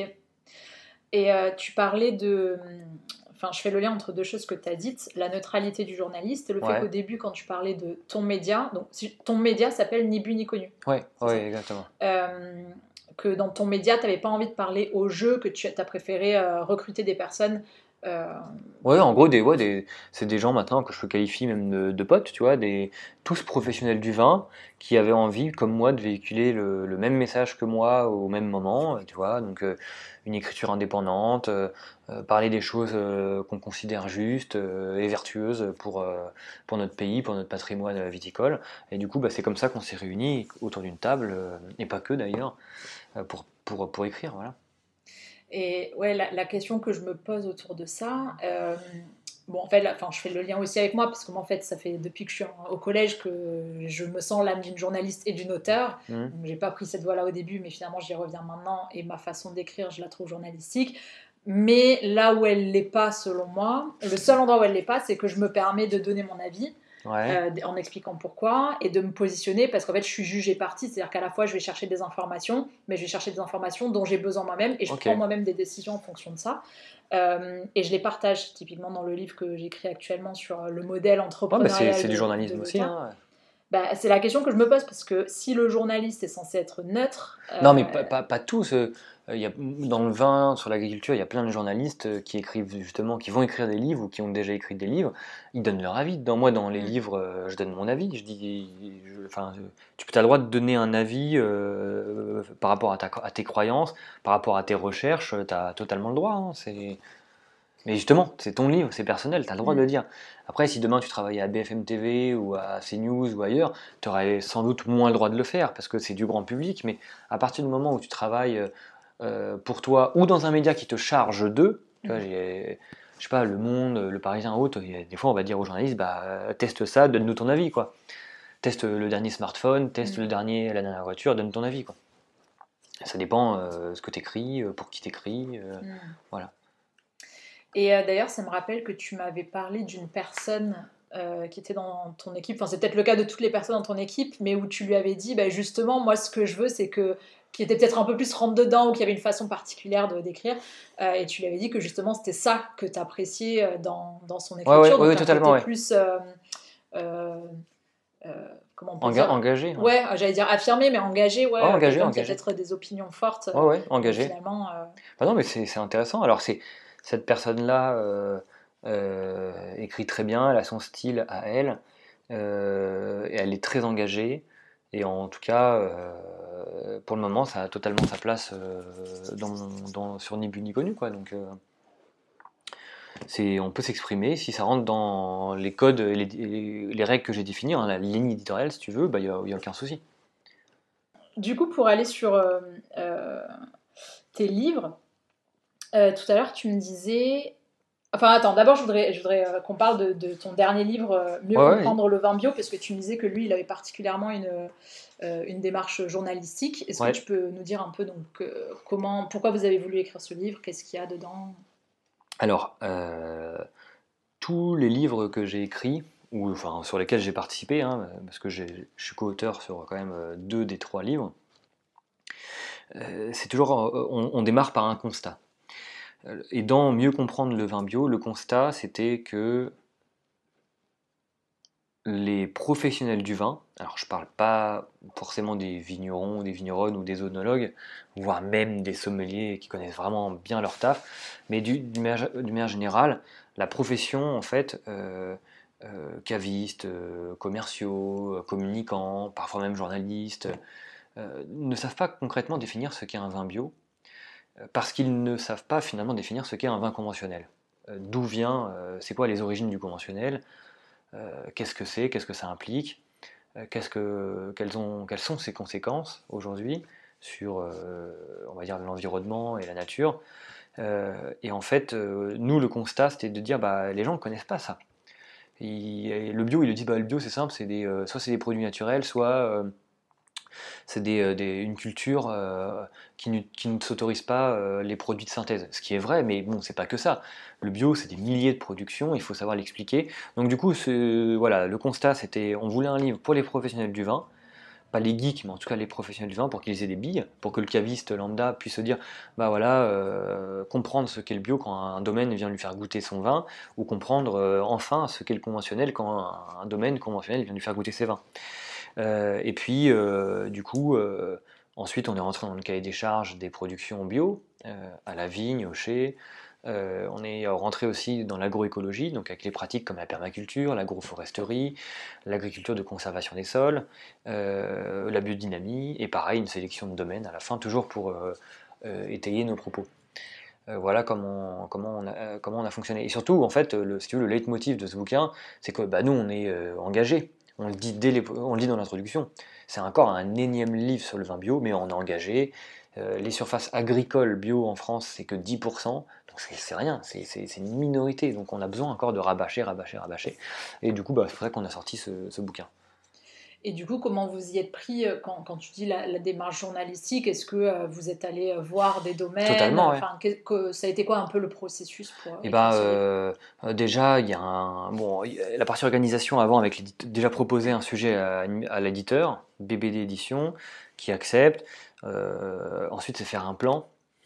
Et euh, tu parlais de. Enfin, je fais le lien entre deux choses que tu as dites, la neutralité du journaliste et le fait qu'au Ouais, début, quand tu parlais de ton média, donc si- ton média s'appelle Ni Bu Ni Connu, ouais, c'est ça? ouais, exactement. Euh, que dans ton média, tu n'avais pas envie de parler au jeu, que tu as préféré euh, recruter des personnes. euh, Ouais, en gros, des, ouais, des, c'est des gens maintenant que je qualifie même de, de potes, tu vois, des, tous professionnels du vin qui avaient envie, comme moi, de véhiculer le, le même message que moi au même moment, euh, tu vois, donc euh, une écriture indépendante, euh, euh, parler des choses euh, qu'on considère justes euh, et vertueuses pour, euh, pour notre pays, pour notre patrimoine euh, viticole. Et du coup, bah, c'est comme ça qu'on s'est réunis autour d'une table, euh, et pas que d'ailleurs, euh, pour, pour, pour écrire, voilà. Et ouais, la, la question que je me pose autour de ça, euh, bon, en fait, là, enfin, je fais le lien aussi avec moi, parce que moi, en fait, ça fait depuis que je suis en- au collège que je me sens l'âme d'une journaliste et d'une auteure. Mhm. Donc, j'ai pas pris cette voie-là au début, mais finalement, j'y reviens maintenant, et ma façon d'écrire, je la trouve journalistique. Mais là où elle l'est pas, selon moi, le seul endroit où elle l'est pas, c'est que je me permets de donner mon avis Ouais, euh, en expliquant pourquoi et de me positionner parce qu'en fait je suis jugée partie, c'est-à-dire qu'à la fois je vais chercher des informations, mais je vais chercher des informations dont j'ai besoin moi-même et je ok. prends moi-même des décisions en fonction de ça. Euh, et je les partage typiquement dans le livre que j'écris actuellement sur le modèle Ouais, bah c'est, entrepreneurial c'est du de, de journalisme aussi, l'auteur. hein. Bah, c'est la question que je me pose parce que si le journaliste est censé être neutre, Non, mais euh, pas, pas, pas tous. euh, il y a, dans le vin, sur l'agriculture, il y a plein de journalistes euh, qui écrivent justement, qui vont écrire des livres ou qui ont déjà écrit des livres. Ils donnent leur avis. Dans moi, dans les hmm, livres, euh, je donne mon avis. Je dis, je- enfin, je- tu as le droit de donner un avis euh, par rapport à, ta, à tes croyances, par rapport à tes recherches. Tu as totalement le droit. Hein, c'est... Mais justement, c'est ton livre, c'est personnel, tu as le droit de hmm. le dire. Après, si demain tu travaillais à B F M T V ou à CNews ou ailleurs, tu aurais sans doute moins le droit de le faire parce que c'est du grand public. Mais à partir du moment où tu travailles euh, euh, pour toi, ou dans un média qui te charge d'eux, tu vois, j'ai, je sais pas, Le Monde, Le Parisien, autre, il y a des fois on va dire aux journalistes, bah, euh, teste ça, donne-nous ton avis, quoi. Teste le dernier smartphone, teste Mm. le dernier, la dernière voiture, donne ton avis, quoi. Ça dépend euh, ce que t'écris, euh, pour qui t'écris, euh, Mm. voilà. Et euh, d'ailleurs, ça me rappelle que tu m'avais parlé d'une personne euh, qui était dans ton équipe, enfin c'est peut-être le cas de toutes les personnes dans ton équipe, mais où tu lui avais dit, bah, justement, moi ce que je veux, c'est que, qui était peut-être un peu plus rentre dedans ou qui avait une façon particulière de d'écrire, euh, et tu lui avais dit que justement c'était ça que tu appréciais euh, dans, dans son Ouais, ouais, écriture, ouais, donc ouais, un totalement, côté ouais. plus, euh, euh, euh, comment on peut Enga- dire, engagé, ouais. ouais, j'allais dire affirmé, mais engagé, ouais, Ouais, euh, engagé, quelqu'un qui a engagé. peut-être des opinions fortes, Ouais, euh, ouais, mais engagé. finalement... euh, Bah non, mais c'est c'est intéressant. Alors, c'est cette personne-là euh, euh, écrit très bien, elle a son style à elle, euh, et elle est très engagée. Et en tout cas, euh, pour le moment, ça a totalement sa place euh, dans, dans- sur Ni Bu Ni Connu, quoi. Donc, euh, c'est, on peut s'exprimer. Si ça rentre dans les codes et les, et les règles que j'ai définies, hein, la ligne éditoriale, si tu veux, bah, il n'y a, y a aucun souci. Du coup, pour aller sur euh, euh, tes livres, euh, tout à l'heure, tu me disais... Enfin, attends, d'abord, je voudrais, je voudrais euh, qu'on parle de, de ton dernier livre, euh, Mieux Ouais, ouais, comprendre le vin bio, parce que tu me disais que lui, il avait particulièrement une, euh, une démarche journalistique. Est-ce que ouais. tu peux nous dire un peu donc, euh, comment, pourquoi vous avez voulu écrire ce livre? Qu'est-ce qu'il y a dedans? Alors, euh, tous les livres que j'ai écrits, ou enfin sur lesquels j'ai participé, hein, parce que j'ai- je suis co-auteur sur quand même euh, deux des trois livres, euh, c'est toujours, euh, on, on démarre par un constat. Euh, Et dans Mieux comprendre le vin bio, le constat c'était que les professionnels du vin, alors je parle pas forcément des vignerons, des vigneronnes ou des œnologues, voire même des sommeliers qui connaissent vraiment bien leur taf, mais du- d'une manière, d'une manière générale, la profession en fait, euh, euh, cavistes, euh, commerciaux, euh, communicants, parfois même journalistes, euh, ne savent pas concrètement définir ce qu'est un vin bio, euh, parce qu'ils ne savent pas finalement définir ce qu'est un vin conventionnel. Euh, D'où vient, euh, c'est quoi les origines du conventionnel, euh, qu'est-ce que c'est, qu'est-ce que ça implique, euh, qu'est-ce que, quelles, ont, quelles sont ses conséquences aujourd'hui sur euh, on va dire l'environnement et la nature. Euh, et en fait, euh, nous, le constat, c'était de dire bah, les gens ne connaissent pas ça. Et le bio, il le dit bah, le bio, c'est simple, c'est des, euh, soit c'est des produits naturels, soit euh, c'est des, euh, des- une culture euh, qui, ne, qui ne s'autorise pas euh, les produits de synthèse. Ce qui est vrai, mais bon, c'est pas que ça. Le bio, c'est des milliers de productions, il faut savoir l'expliquer. Donc du coup, ce- voilà, le constat, c'était, on voulait un livre pour les professionnels du vin, pas les geeks, mais en tout cas les professionnels du vin, pour qu'ils aient des billes, pour que le caviste lambda puisse se dire, bah voilà, euh, comprendre ce qu'est le bio quand un domaine vient lui faire goûter son vin, ou comprendre euh, enfin ce qu'est le conventionnel quand un, un domaine conventionnel vient lui faire goûter ses vins. Euh, et puis, euh, du coup, euh, ensuite, on est rentré dans le cahier des charges des productions bio, euh, à la vigne, au chai. Euh, on est rentré aussi dans l'agroécologie, donc avec les pratiques comme la permaculture, l'agroforesterie, l'agriculture de conservation des sols, euh, la biodynamie, et pareil, une sélection de domaines à la fin, toujours pour euh, euh, étayer nos propos. Euh, voilà comment, comment, on a, euh, comment on a fonctionné. Et surtout, en fait, le, si tu veux, le leitmotiv de ce bouquin, c'est que bah, nous, on est euh, engagés. On le dit, dès les- on le dit dans l'introduction. C'est encore un énième livre sur le vin bio, mais on est engagé. Euh, les surfaces agricoles bio en France, c'est que dix pour cent. Donc c'est c'est rien, c'est c'est- c'est une minorité. Donc on a besoin encore de rabâcher, rabâcher, rabâcher. Et du coup, bah, c'est pour ça qu'on a sorti ce, ce bouquin. Et du coup, comment vous y êtes pris euh, quand, quand tu dis la, la démarche journalistique? Est-ce que euh, vous êtes allé euh, voir des domaines? Totalement, ouais. Enfin, que- que- ça a été quoi un peu le processus pour euh, Et écrire ben ce livre? euh, euh, déjà il y a un bon il y a la partie organisation avant avec l'édite- déjà proposer un sujet à, à l'éditeur B B D édition qui accepte. Euh, ensuite c'est faire un plan,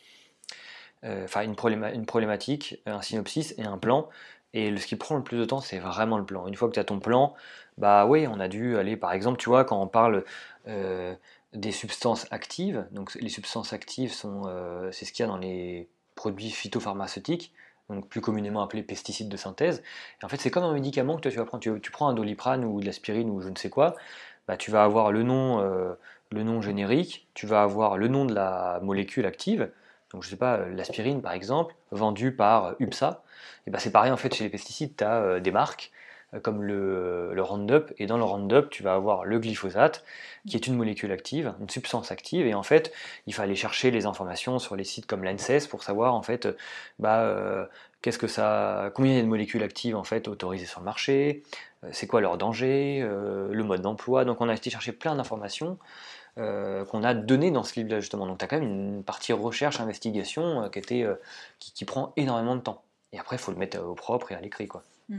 euh, enfin une, probléma- une problématique, un synopsis et un plan. Et le- ce qui prend le plus de temps c'est vraiment le plan. Une fois que tu as ton plan, bah oui on a dû aller par exemple tu vois quand on parle euh, des substances actives, donc les substances actives sont euh, c'est ce qu'il y a dans les produits phytopharmaceutiques, donc plus communément appelés pesticides de synthèse. Et en fait, c'est comme un médicament que toi, tu vas prendre. Tu, tu prends un doliprane ou de l'aspirine ou je ne sais quoi, bah, tu vas avoir le nom, euh, le nom générique, tu vas avoir le nom de la molécule active. Donc, je ne sais pas, euh, l'aspirine par exemple, vendue par euh, UPSA. Et bah, c'est pareil en fait chez les pesticides, tu as euh, des marques. euh, comme le, le Roundup. Et dans le Roundup, tu vas avoir le glyphosate, qui est une molécule active, une substance active. Et en fait, il fallait chercher les informations sur les sites comme l'ANSES pour savoir en fait, bah, euh, qu'est-ce que ça, combien il y a de molécules actives en fait autorisées sur le marché, euh, c'est quoi leur danger, euh, le mode d'emploi. Donc on a été chercher plein d'informations euh, qu'on a données dans ce livre-là justement. Donc tu as quand même une partie recherche, investigation euh, qui, était, euh, qui, qui prend énormément de temps. Et après, il faut le mettre au propre et à l'écrit, quoi. Hmm.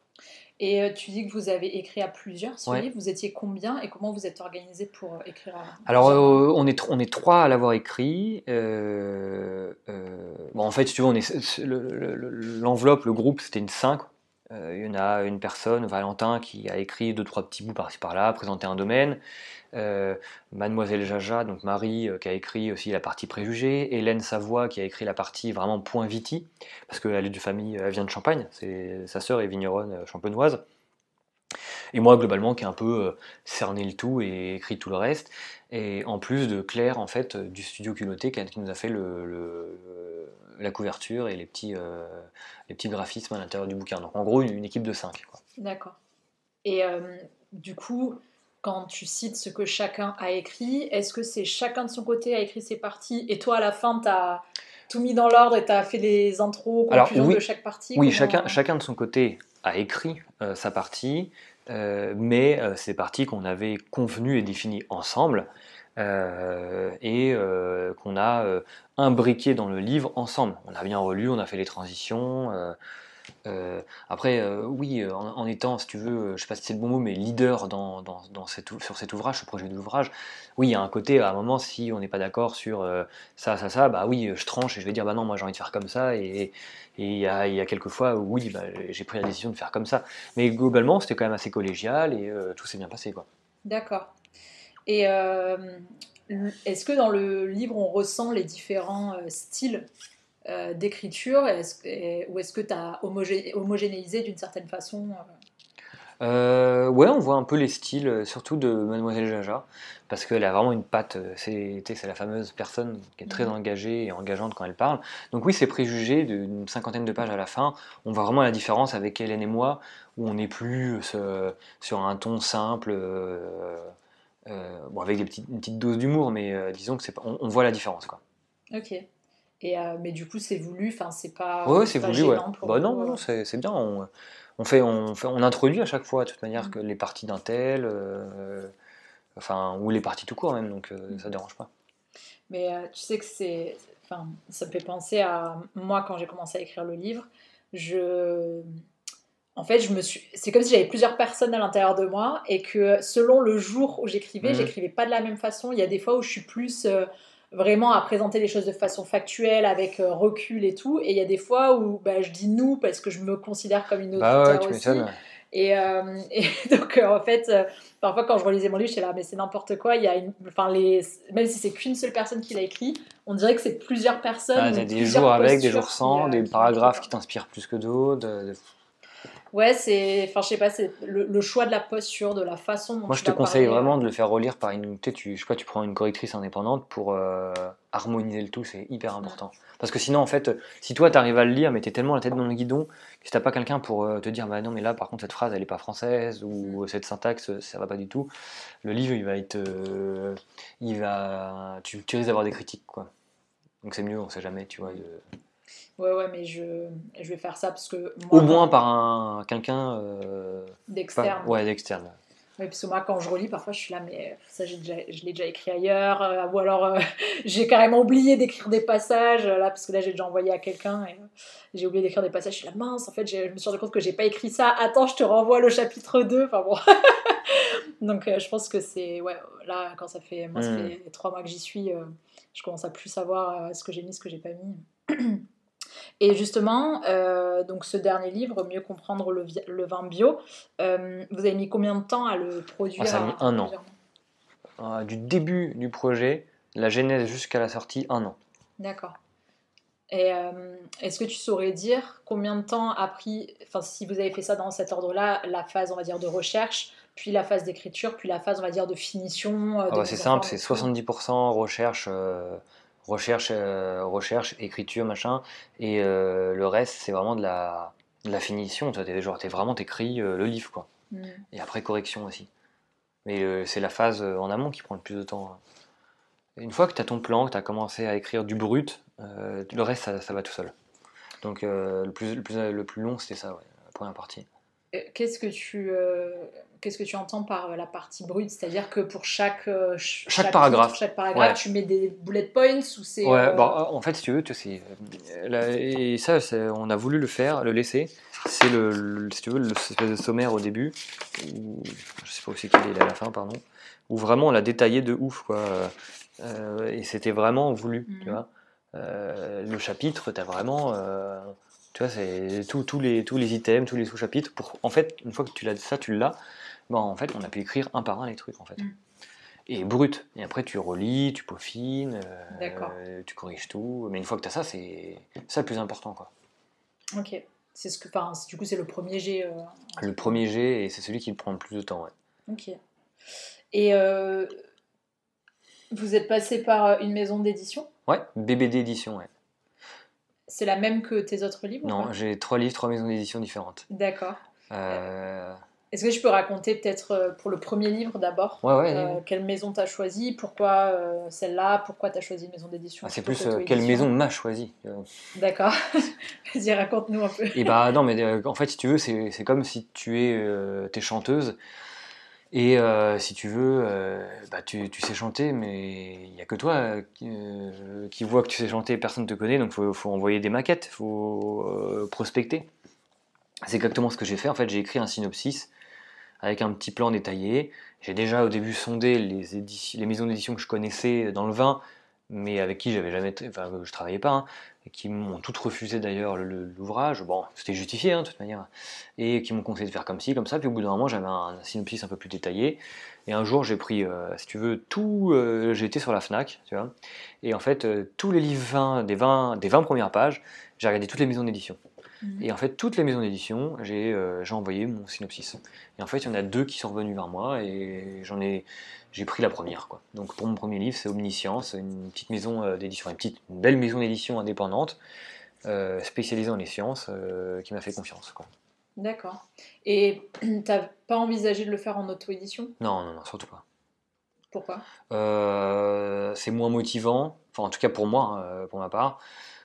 Et euh, tu dis que vous avez écrit à plusieurs ce Ouais. livre. Vous étiez combien et comment vous êtes organisé pour euh, écrire à Alors, plusieurs euh, on, est, on est trois à l'avoir écrit. Euh, euh, bon, en fait, si tu veux, on est, le- le- le- l'enveloppe, le groupe, c'était une cinq. Euh, il y en a une personne, Valentin, qui a écrit deux, trois petits bouts par-ci par-là, présenté un domaine. Euh, Mademoiselle Jaja, donc Marie, euh, qui a écrit aussi la partie préjugés. Hélène Savoie, qui a écrit la partie vraiment point viti, parce qu'elle est de famille, elle vient de Champagne. C'est, sa sœur est vigneronne euh, champenoise. Et moi, globalement, qui ai un peu euh, cerné le tout et écrit tout le reste. Et en plus de Claire, en fait, euh, du studio Culotté, qui, a- qui nous a fait le, le- la couverture et les petits, euh, les petits graphismes à l'intérieur du bouquin. Donc en gros, une, une équipe de cinq. D'accord. Et euh, du coup, quand tu cites ce que chacun a écrit, est-ce que c'est chacun de son côté a écrit ses parties et toi, à la fin, tu as tout mis dans l'ordre et tu as fait les intros, Alors conclusions de oui, chaque partie? oui, Comment... chacun, chacun de son côté a écrit euh, sa partie, euh, mais euh, c'est parties qu'on avait convenues et définies ensemble euh, et euh, qu'on a euh, imbriquées dans le livre ensemble. On a bien relu, on a fait les transitions. euh, euh, après, euh, oui, euh, en, en étant, si tu veux, euh, je sais pas si c'est le bon mot, mais leader dans, dans, dans cet ou- sur cet ouvrage, ce projet d'ouvrage, oui, il y a un côté, à un moment, si on n'est pas d'accord sur euh, ça, ça, ça, bah oui, je tranche et je vais dire, bah non, moi j'ai envie de faire comme ça, et et il y a, il y a quelques fois où, oui, bah, j'ai pris la décision de faire comme ça. Mais globalement, c'était quand même assez collégial et euh, tout s'est bien passé, quoi. D'accord. Et euh, est-ce que dans le livre, on ressent les différents euh, styles euh, d'écriture est-ce, et- ou est-ce que tu as homogé- homogénéisé d'une certaine façon euh Euh, ouais, on voit un peu les styles, euh, surtout de Mademoiselle Jaja, parce qu'elle a vraiment une patte, euh, c'est, tu sais, c'est la fameuse personne qui est très Mhm. engagée et engageante quand elle parle. Donc oui, c'est préjugé d'une cinquantaine de pages à la fin, on voit vraiment la différence avec Hélène et moi, où on n'est plus euh, ce- sur un ton simple, euh, euh, bon, avec des petites, une petite dose d'humour, mais euh, disons que c'est pas, on, on voit la différence, quoi. Ok. Et, euh, mais du coup, c'est voulu, enfin, c'est pas, Ouais, ouais, c'est c'est pas voulu, ouais. gênant pour Bah non, vous. non, euh. non, c'est c'est bien. On, on fait, on fait, on introduit à chaque fois, de toute manière, Mm. que les parties d'un tel. euh, Enfin, ou les parties tout court même, donc euh, Mm. ça dérange pas. Mais euh, tu sais que c'est, enfin, ça me fait penser à moi quand j'ai commencé à écrire le livre. Je, en fait, je me suis, c'est comme si j'avais plusieurs personnes à l'intérieur de moi et que selon le jour où j'écrivais, Mhm. j'écrivais pas de la même façon. Il y a des fois où je suis plus euh, vraiment à présenter les choses de façon factuelle, avec euh, recul et tout, et il y a des fois où bah, je dis nous parce que je me considère comme une Bah ouais, auditeur tu aussi. m'étonnes. Et, euh, et donc, euh, en fait, euh, parfois quand je relisais mon livre, j'étais là, mais c'est n'importe quoi. Il y a une, enfin, les, même si c'est qu'une seule personne qui l'a écrit, on dirait que c'est plusieurs personnes Ah, t'as ou des jours plusieurs avec, des postures jours qui, sans, euh, des qui l'ont écrit, paragraphes quoi. qui t'inspirent plus que d'autres. euh, Ouais, c'est, enfin, je sais pas, c'est le, le choix de la posture, de la façon dont Moi, je tu te vas conseille parler. vraiment de euh. le faire relire par une. Tu sais, tu, je sais pas, tu prends une correctrice indépendante pour euh, harmoniser le tout, c'est hyper Mm. important. Parce que sinon, en fait, si toi, t'arrives à le lire, mais t'es tellement la tête dans le guidon que si t'as pas quelqu'un pour euh, te dire, bah non, mais là, par contre, cette phrase, elle est pas française, ou Mm. cette syntaxe, ça va pas du tout, le livre, il va être. euh, il va. Tu, tu risques d'avoir des critiques, quoi. Donc c'est mieux, on sait jamais, tu vois. Mm. de- Ouais, ouais, mais je, je vais faire ça parce que Au moi, moins quand par un quelqu'un. euh, pas, d'externe. ouais, d'externe. Oui, parce que moi, quand je relis, parfois, je suis là, mais ça, j'ai déjà, je l'ai déjà écrit ailleurs. euh, ou alors, euh, j'ai carrément oublié d'écrire des passages, euh, là, parce que là, j'ai déjà envoyé à quelqu'un et euh, j'ai oublié d'écrire des passages. Je suis là, mince, en fait, j'ai- je me suis rendu compte que j'ai pas écrit ça. Attends, je te renvoie le chapitre deux. Enfin bon. Donc, euh, je pense que c'est. Ouais, là, quand ça fait. Moi, ça Hmm. fait trois mois que j'y suis, euh, je commence à plus savoir euh, ce que j'ai mis, ce que j'ai pas mis. Et justement, euh, donc ce dernier livre, Mieux comprendre le, vi- le vin bio, euh, vous avez mis combien de temps à le Ah, produire ça a mis à, à un an. plusieurs mois? Euh, du début du projet, la genèse jusqu'à la sortie, un an. D'accord. Et euh, est-ce que tu saurais dire combien de temps a pris, enfin si vous avez fait ça dans cet ordre-là, la phase on va dire de recherche, puis la phase d'écriture, puis la phase on va dire de finition, euh, Ah de bah, c'est mise en simple, forme c'est et tout? soixante-dix pour cent recherche, euh, recherche, euh, recherche, écriture, machin, et euh, le reste, c'est vraiment de la, La finition, tu t'es, genre, t'es vraiment t'écris euh, le livre, quoi. Mm. Et après, correction aussi. Mais euh, c'est la phase euh, en amont qui prend le plus de temps. Hein. Une fois que tu as ton plan, que tu as commencé à écrire du brut, euh, le reste, ça, ça va tout seul. Donc euh, le, plus, le, plus, le plus long, c'était ça, ouais, la première partie. Euh, Qu'est-ce que tu, euh, qu'est-ce que tu entends par euh, la partie brute? C'est-à-dire que pour chaque, euh, ch- Chaque chapitre, paragraphe. chaque paragraphe, Ouais. tu mets des bullet points ou c'est... Ouais, euh, bah, en fait, si tu veux, tu sais, euh, là, et ça, c'est- on a voulu le faire, le laisser. C'est le, le- si tu veux, le espèce de sommaire au début, où, je sais pas où c'est qu'il est à la fin, pardon, où vraiment on l'a détaillé de ouf, quoi. Euh, et c'était vraiment voulu, Mhm. tu vois. Euh, le chapitre, t'as vraiment, euh, tu vois, c'est tous tous les, tous les items, tous les sous-chapitres. Pour, en fait, une fois que tu l'as, ça, tu l'as, bah, en fait, on a pu écrire un par un les trucs, en fait. Mhm. Et brut. Et après, tu relis, tu peaufines, D'accord. euh, tu corriges tout. Mais une fois que tu as ça, c'est ça le plus important, quoi. Ok. C'est ce que, enfin, du coup, c'est le premier jet. euh, Le premier jet, et c'est celui qui prend le plus de temps, ouais. Ok. Et euh, vous êtes passé par euh, une maison d'édition? Ouais, B B D édition, ouais. C'est la même que tes autres livres ou Non, pas? j'ai trois livres, trois maisons d'édition différentes. D'accord. Euh... Est-ce que je peux raconter peut-être euh, pour le premier livre d'abord Ouais, ouais, euh, ouais. quelle maison t'as choisi, pourquoi euh, celle-là, pourquoi t'as choisi une maison d'édition Ah, c'est plutôt plus euh, quelle qu'auto-édition? maison m'a choisi. euh. D'accord. Vas-y, raconte-nous un peu. Et bah non, mais euh, en fait, si tu veux, c'est c'est comme si tu es, euh, t'es chanteuse. Et euh, si tu veux, euh, bah, tu, tu sais chanter, mais il n'y a que toi euh, qui, euh, qui voit que tu sais chanter, personne ne te connaît, donc il faut, faut envoyer des maquettes, il faut euh, prospecter. C'est exactement ce que j'ai fait, en fait j'ai écrit un synopsis avec un petit plan détaillé. J'ai déjà au début sondé les, éditions, les maisons d'édition que je connaissais dans le vin, mais avec qui j'avais jamais, enfin je travaillais pas, hein, et qui m'ont toutes refusé d'ailleurs le- l'ouvrage. Bon, c'était justifié hein, de toute manière, et qui m'ont conseillé de faire comme ci, comme ça. Puis au bout d'un moment, j'avais un, synopsis un peu plus détaillé. Et un jour, j'ai pris, euh, si tu veux, tout. Euh, j'ai été sur la Fnac, tu vois, et en fait, euh, tous les livres vin, des vingt, des vingt premières pages, j'ai regardé toutes les maisons d'édition. Mhm. Et en fait, toutes les maisons d'édition, j'ai euh, j'ai envoyé mon synopsis. Et en fait, il y en a deux qui sont revenus vers moi et j'en ai, j'ai pris la première, quoi. Donc pour mon premier livre, c'est Omniscience, une petite maison euh, d'édition, une petite, une belle maison d'édition indépendante, euh, spécialisée dans les sciences, euh, qui m'a fait confiance, quoi. D'accord. Et t'as pas envisagé de le faire en auto-édition? Non, non, non, surtout pas. Pourquoi? Euh, c'est moins motivant, enfin en tout cas pour moi, hein, pour ma part.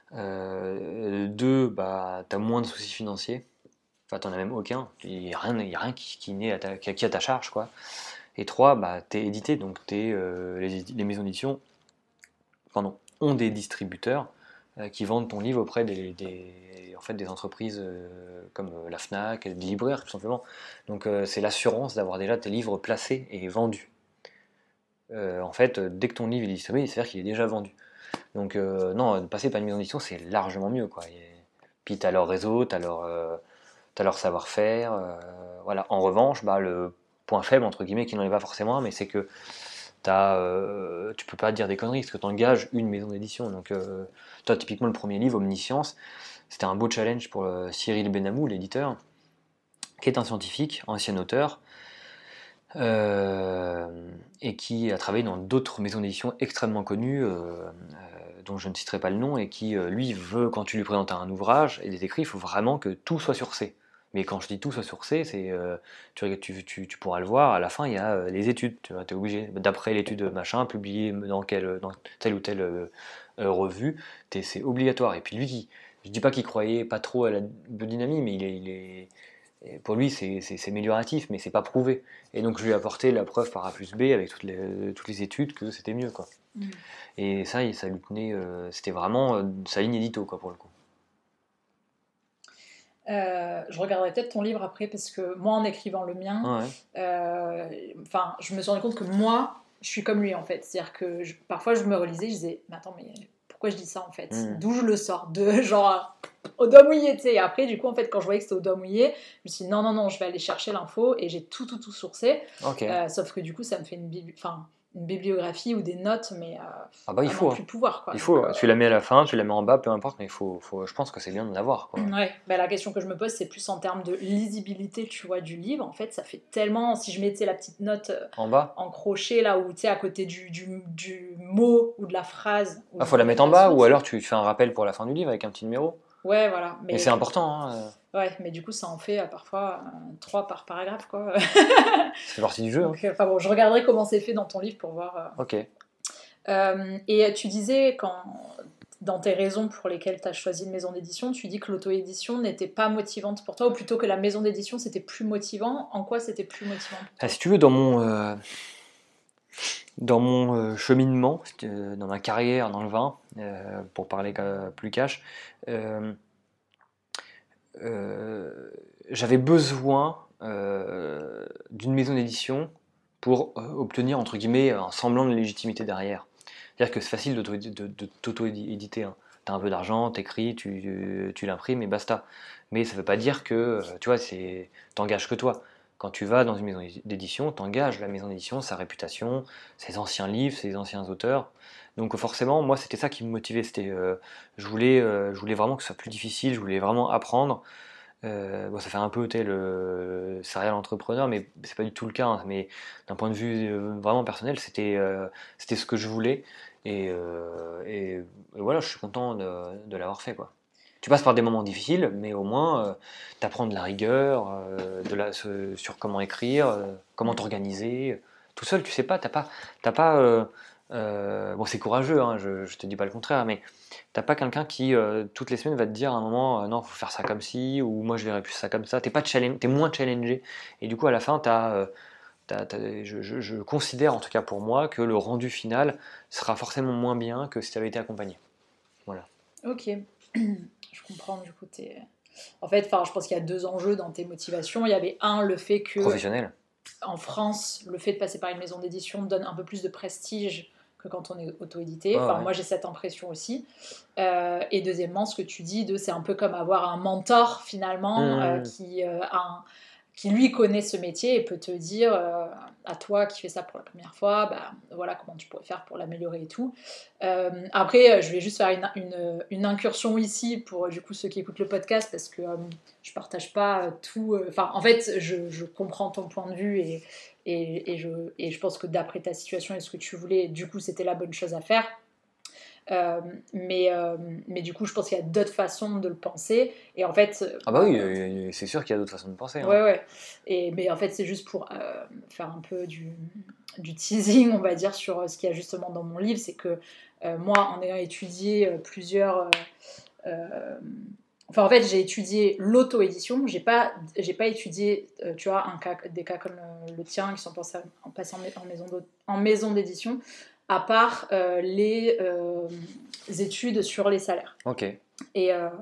Euh, deux, bah, t'as moins de soucis financiers. Enfin, t'en as même aucun. Il n'y a rien, il y a rien qui, qui, naît à ta, qui est à ta charge, quoi. Et trois, bah, t'es édité, donc t'es, euh, les, les maisons d'édition pardon, ont des distributeurs euh, qui vendent ton livre auprès des, des, en fait, des entreprises euh, comme euh, la Fnac, des libraires tout simplement. Donc euh, c'est l'assurance d'avoir déjà tes livres placés et vendus. Euh, en fait, euh, dès que ton livre est distribué, c'est-à-dire qu'il est déjà vendu. Donc euh, non, de passer par une maison d'édition, c'est largement mieux, quoi. Et, puis t'as leur réseau, t'as leur, euh, t'as leur savoir-faire. Euh, voilà. En revanche, bah, le point faible, entre guillemets, qui n'en est pas forcément un, mais c'est que t'as, euh, tu peux pas dire des conneries, parce que tu engages une maison d'édition. Donc, euh, toi, typiquement, le premier livre, Omniscience, c'était un beau challenge pour euh, Cyril Benamou, l'éditeur, qui est un scientifique, ancien auteur, euh, et qui a travaillé dans d'autres maisons d'édition extrêmement connues, euh, euh, dont je ne citerai pas le nom, et qui, euh, lui, veut, quand tu lui présentes un ouvrage et des écrits, il faut vraiment que tout soit sourcé. Mais quand je dis tout soit sourcé, c'est, euh, tu, tu, tu, tu pourras le voir, à la fin, il y a euh, les études. Tu es obligé, d'après l'étude machin, publiée dans, quelle, dans telle ou telle euh, euh, revue, c'est obligatoire. Et puis lui, qui, je dis pas qu'il croyait pas trop à la biodynamie, mais il est, il est, pour lui, c'est amélioratif, mais c'est pas prouvé. Et donc, je lui ai apporté la preuve par A plus B, avec toutes les, toutes les études, que c'était mieux, quoi. Mm. Et ça, ça lui tenait, euh, c'était vraiment euh, sa ligne édito, quoi, pour le coup. Euh, je regarderai peut-être ton livre après parce que moi, en écrivant le mien, Ouais. euh, enfin, je me suis rendu compte que moi, je suis comme lui en fait. C'est-à-dire que je- parfois, je me relisais, je disais, mais attends, mais pourquoi je dis ça en fait? Mm. D'où je le sors? De genre au doigt mouillé, tu sais. Et après, du coup, en fait, quand je voyais que c'était au doigt mouillé, je me suis dit, non, non, non, je vais aller chercher l'info et j'ai tout, tout, tout sourcé. Ok. Euh, sauf que du coup, ça me fait une, bibli- enfin, une bibliographie ou des notes, mais euh, Ah bah il à faut. n'en plus pouvoir, quoi. Il Donc, faut. euh, Tu la mets à la fin, tu la mets en bas, peu importe, mais il faut, faut, je pense que c'est bien de l'avoir, quoi. Ouais, bah la question que je me pose, c'est plus en termes de lisibilité, tu vois, du livre. En fait, ça fait tellement. Si je mettais la petite note euh, En bas. en crochet, là, où tu sais, à côté du, du, du mot ou de la phrase. Ou Ah, faut la de mettre en la bas, source. ou alors tu fais un rappel pour la fin du livre avec un petit numéro. Ouais, voilà. Mais Mais c'est important, hein. Ouais, mais du coup, ça en fait euh, parfois trois par paragraphe, quoi. Ça fait partie du jeu. Donc, Hein. euh, enfin bon, je regarderai comment c'est fait dans ton livre pour voir. euh. Ok. Euh, et tu disais, quand, dans tes raisons pour lesquelles tu as choisi une maison d'édition, tu dis que l'auto-édition n'était pas motivante pour toi, ou plutôt que la maison d'édition, c'était plus motivant. En quoi c'était plus motivant pour toi? Ah, si tu veux, dans mon, euh, dans mon euh, cheminement, euh, dans ma carrière dans le vin, euh, pour parler euh, plus cash, euh, euh, j'avais besoin euh, d'une maison d'édition pour euh, obtenir, entre guillemets, un semblant de légitimité derrière. C'est-à-dire que c'est facile d'auto- de, de t'auto-éditer. Hein. Tu as un peu d'argent, t'écris, tu, tu l'imprimes et basta. Mais ça ne veut pas dire que, euh, tu vois, c'est, t'engages que toi. Quand tu vas dans une maison d'édition, t'engages la maison d'édition, sa réputation, ses anciens livres, ses anciens auteurs. Donc forcément, moi, c'était ça qui me motivait. C'était, euh, je voulais, euh, je voulais vraiment que ce soit plus difficile, je voulais vraiment apprendre. Euh, bon, ça fait un peu tel le serial entrepreneur, mais c'est pas du tout le cas. Hein. Mais d'un point de vue euh, vraiment personnel, c'était euh, c'était ce que je voulais. Et, euh, et, et voilà, je suis content de, de l'avoir fait, quoi. Tu passes par des moments difficiles, mais au moins, tu apprends de la rigueur, euh, de la, ce- sur comment écrire, euh, comment t'organiser. Tout seul, tu sais pas, t'as pas, t'as pas. euh, euh, bon, c'est courageux, hein, je, je te dis pas le contraire, mais t'as pas quelqu'un qui euh, toutes les semaines va te dire à un moment, euh, non, faut faire ça comme ci, ou moi je verrais plus ça comme ça. T'es pas challenge, t'es moins challengé, et du coup à la fin, t'as, euh, t'as- t'as- je, je- je considère en tout cas pour moi que le rendu final sera forcément moins bien que si tu avais été accompagné. Voilà. Ok, je comprends du coup. T'es... En fait, enfin, je pense qu'il y a deux enjeux dans tes motivations. Il y avait un, le fait que Professionnel. en France, le fait de passer par une maison d'édition donne un peu plus de prestige que quand on est auto-édité. Ouais, Enfin, ouais. moi, j'ai cette impression aussi. Euh, et deuxièmement, ce que tu dis, de, c'est un peu comme avoir un mentor, finalement, euh, Mmh. qui, euh, a un- qui, lui, connaît ce métier et peut te dire, euh, à toi qui fais ça pour la première fois, bah, voilà comment tu pourrais faire pour l'améliorer et tout. Euh, après, je vais juste faire une, une, une incursion ici pour, du coup, ceux qui écoutent le podcast, parce que euh, je partage pas tout... Enfin, euh, en fait, je, je comprends ton point de vue et, et, et, je, et je pense que d'après ta situation et ce que tu voulais, du coup, c'était la bonne chose à faire. Euh, mais, euh, mais du coup, je pense qu'il y a d'autres façons de le penser. Et en fait, Ah bah bah, oui, euh, c'est sûr qu'il y a d'autres façons de penser. Hein. ouais, ouais. Et, mais en fait, c'est juste pour euh, faire un peu du, du teasing, on va dire, sur ce qu'il y a justement dans mon livre. C'est que euh, moi, en ayant étudié euh, plusieurs... Euh, euh, Enfin, en fait, j'ai étudié l'auto-édition. J'ai pas, j'ai pas étudié, euh, tu vois, un cas, des cas comme le, le tien qui sont passés en, passant en, maison en maison d'édition, à part euh, les, euh, études sur les salaires. Ok. Et euh,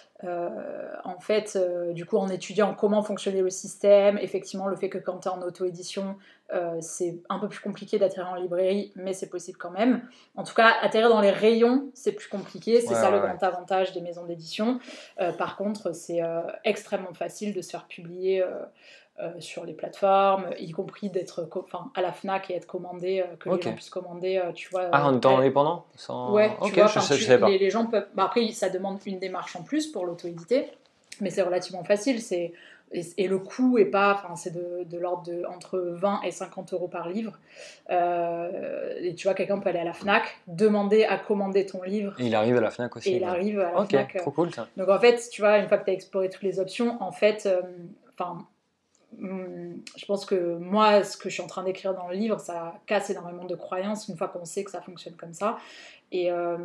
euh, en fait, euh, du coup, en étudiant comment fonctionnait le système, effectivement, le fait que quand tu es en auto-édition, euh, c'est un peu plus compliqué d'atterrir en librairie, mais c'est possible quand même. En tout cas, atterrir dans les rayons, c'est plus compliqué. C'est Ouais, ça ouais, le ouais. grand avantage des maisons d'édition. Euh, par contre, c'est euh, extrêmement facile de se faire publier euh, euh, sur les plateformes, y compris d'être co- enfin, à la Fnac et être commandé, euh, que les Ok. gens puissent commander, euh, tu vois. Ah, euh, en étant indépendant sans... Ouais, tu Ok, vois, je, enfin, sais- je tu, savais les, pas. les gens peuvent. Bah après, ça demande une démarche en plus pour l'auto-éditer, mais c'est relativement facile. C'est et, et le coût est pas, enfin, c'est de, de l'ordre de entre vingt et cinquante euros par livre. Euh, et tu vois, quelqu'un peut aller à la Fnac, demander à commander ton livre, Et il arrive à la Fnac et aussi, il quoi. arrive à la Ok, Fnac. trop cool ça. Donc en fait, tu vois, une fois que tu as exploré toutes les options, en fait, euh, enfin. Hum, je pense que moi, ce que je suis en train d'écrire dans le livre, ça casse énormément de croyances une fois qu'on sait que ça fonctionne comme ça. Et, euh,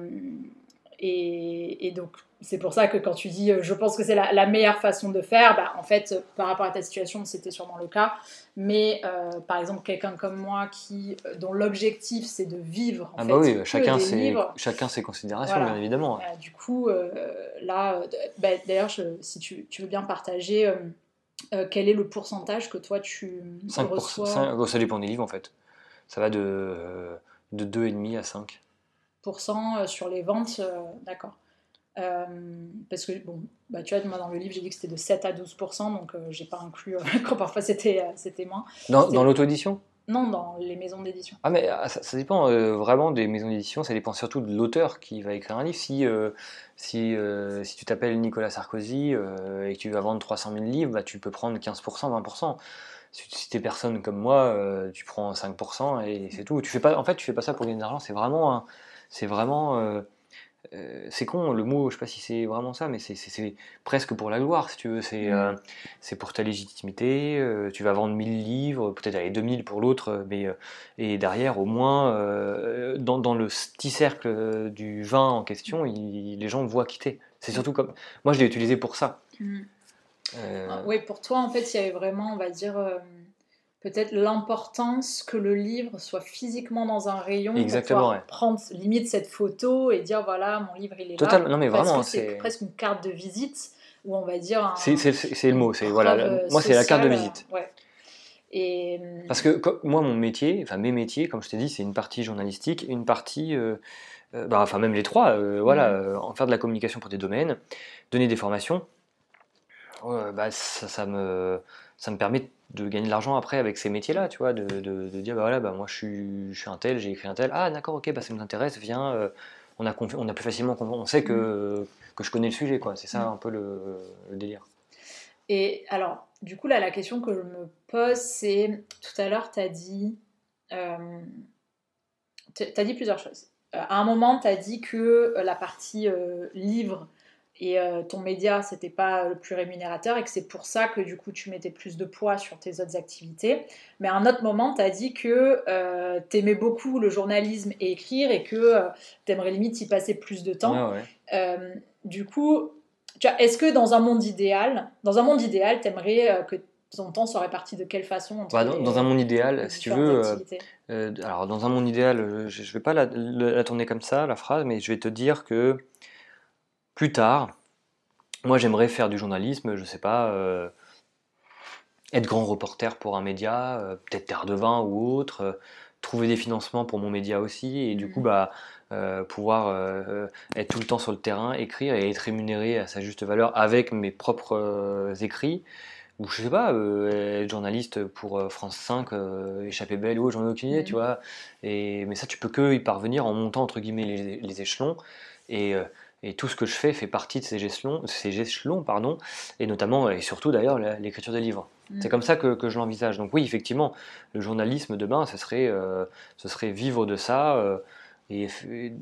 et, et donc, c'est pour ça que quand tu dis euh, je pense que c'est la, la meilleure façon de faire, bah, en fait, par rapport à ta situation, c'était sûrement le cas. Mais euh, par exemple, quelqu'un comme moi qui, euh, dont l'objectif c'est de vivre en Ah bah fait oui, que chacun des ses, livres, chacun ses considérations, bien voilà. évidemment. Euh, du coup, euh, là, euh, bah, d'ailleurs, je- si tu, tu veux bien partager. Euh, euh, quel est le pourcentage que toi tu cinq pour cent, reçois cinq, bon, ça dépend des livres en fait. Ça va de, euh, de deux virgule cinq à cinq. pour cent euh, sur les ventes, euh, d'accord. Euh, parce que, bon, bah, tu vois, moi dans le livre j'ai dit que c'était de sept à douze pour cent, donc euh, j'ai pas inclus euh, quand parfois c'était, euh, c'était moins. Dans, C'était... dans l'auto-édition? Non, dans les maisons d'édition. Ah mais ah, ça, ça dépend euh, vraiment des maisons d'édition, ça dépend surtout de l'auteur qui va écrire un livre. Si, euh, si, euh, si tu t'appelles Nicolas Sarkozy euh, et que tu vas vendre trois cent mille livres, bah, tu peux prendre quinze pour cent, vingt pour cent. Si, si t'es personne comme moi, euh, tu prends cinq pour cent et c'est tout. Tu fais pas, en fait, tu fais pas ça pour gagner de l'argent, c'est vraiment, un- c'est vraiment euh, euh, c'est con le mot, je sais pas si c'est vraiment ça, mais c'est, c'est, c'est presque pour la gloire, si tu veux. C'est, Mm. euh, c'est pour ta légitimité. Euh, tu vas vendre mille livres, peut-être aller deux mille pour l'autre, mais euh, et derrière, au moins, euh, dans, dans le petit cercle du vin en question, il- les gens voient qui t'es. C'est surtout comme. Moi, je l'ai utilisé pour ça. Mm. Euh, Oui, pour toi, en fait, il y avait vraiment, on va dire, euh, peut-être l'importance que le livre soit physiquement dans un rayon pour exactement, ouais. pouvoir prendre limite cette photo et dire voilà, mon livre il est là. Totalement. Non, mais Parce vraiment, que c'est c'est. presque une carte de visite ou on va dire C'est, un, c'est, c'est c'est le une mot. C'est, voilà, preuve la- euh, moi, c'est la carte de sociale. visite. euh, ouais. Et hum, Parce que co- moi, mon métier, enfin mes métiers, comme je t'ai dit, c'est une partie journalistique, une partie, euh, euh, bah, enfin même les trois, euh, voilà, Mhm. euh, en faire de la communication pour des domaines, donner des formations, euh, bah, ça, ça me, ça me permet de gagner de l'argent après avec ces métiers-là, tu vois, de, de- de dire, bah voilà, bah, moi je suis, je suis un tel, j'ai écrit un tel, ah d'accord, ok, bah, ça nous intéresse, viens, euh, on a, confi- on a plus facilement, confi- on sait que, que je connais le sujet, quoi, c'est ça Mhm. un peu le, le délire. Et alors, du coup, là, la question que je me pose, c'est tout à l'heure, tu as dit, euh, tu as dit plusieurs choses. Euh, à un moment, tu as dit que euh, la partie euh, livre et euh, ton média, c'était pas le plus rémunérateur et que c'est pour ça que du coup, tu mettais plus de poids sur tes autres activités. Mais à un autre moment, tu as dit que euh, tu aimais beaucoup le journalisme et écrire et que euh, tu aimerais limite y passer plus de Ouais, temps. ouais. Euh, du coup, tu vois, est-ce que dans un monde idéal, dans un monde idéal, tu aimerais que ton temps soit réparti de quelle façon entre Bah, dans, dans un les, monde les idéal, si tu différentes veux, euh, activités? euh, alors dans un monde idéal, euh, je, je vais pas la, la- la tourner comme ça, la phrase, mais je vais te dire que plus tard, moi j'aimerais faire du journalisme, je sais pas, euh, être grand reporter pour un média, euh, peut-être Terre de Vin ou autre, euh, trouver des financements pour mon média aussi, et du coup Mhm. bah euh, pouvoir euh, euh, être tout le temps sur le terrain, écrire et être rémunéré à sa juste valeur avec mes propres euh, écrits. Ou je sais pas, euh, être journaliste pour euh, France cinq, euh, Échappée Belle ou autre, j'en ai aucune idée, tu Mhm. vois. Et, mais ça, tu peux que y parvenir en montant, entre guillemets, les, les échelons. Et, euh, et tout ce que je fais fait partie de ces échelons, ces échelons pardon, et notamment, et surtout d'ailleurs, la- l'écriture des livres. C'est Mhm. comme ça que, que je l'envisage. Donc oui, effectivement, le journalisme demain, ce serait, euh, ce serait vivre de ça euh, et, et,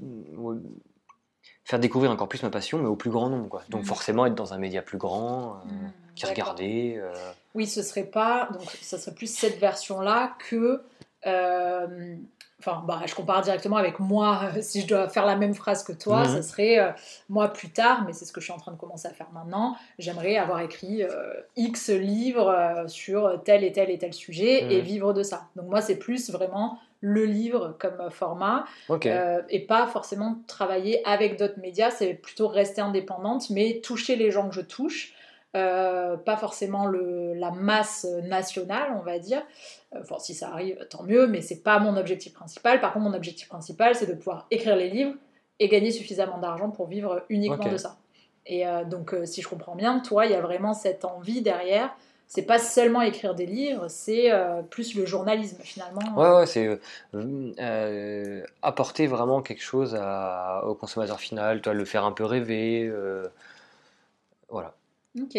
faire découvrir encore plus ma passion, mais au plus grand nombre, quoi. Donc Mhm. forcément être dans un média plus grand, euh, Mhm. qui est D'accord. regardé. euh, Oui, ce serait pas, donc ça serait plus cette version-là que, euh, enfin, bah, je compare directement avec moi. Si je dois faire la même phrase que toi, ça Mhm. serait euh, moi plus tard, mais c'est ce que je suis en train de commencer à faire maintenant. J'aimerais avoir écrit euh, X livres euh, sur tel et tel et tel sujet et Mhm. vivre de ça. Donc moi, c'est plus vraiment le livre comme format Ok, euh, et pas forcément travailler avec d'autres médias. C'est plutôt rester indépendante, mais toucher les gens que je touche. Euh, pas forcément le, la masse nationale, on va dire. Enfin, si ça arrive, tant mieux, mais c'est pas mon objectif principal. Par contre, mon objectif principal, c'est de pouvoir écrire les livres et gagner suffisamment d'argent pour vivre uniquement de ok. ça. Et euh, donc, euh, si je comprends bien, toi, il y a vraiment cette envie derrière. C'est pas seulement écrire des livres, c'est euh, plus le journalisme finalement. Ouais, euh. ouais, c'est euh, euh, apporter vraiment quelque chose à- au consommateur final, toi, le faire un peu rêver, euh, voilà. Ok.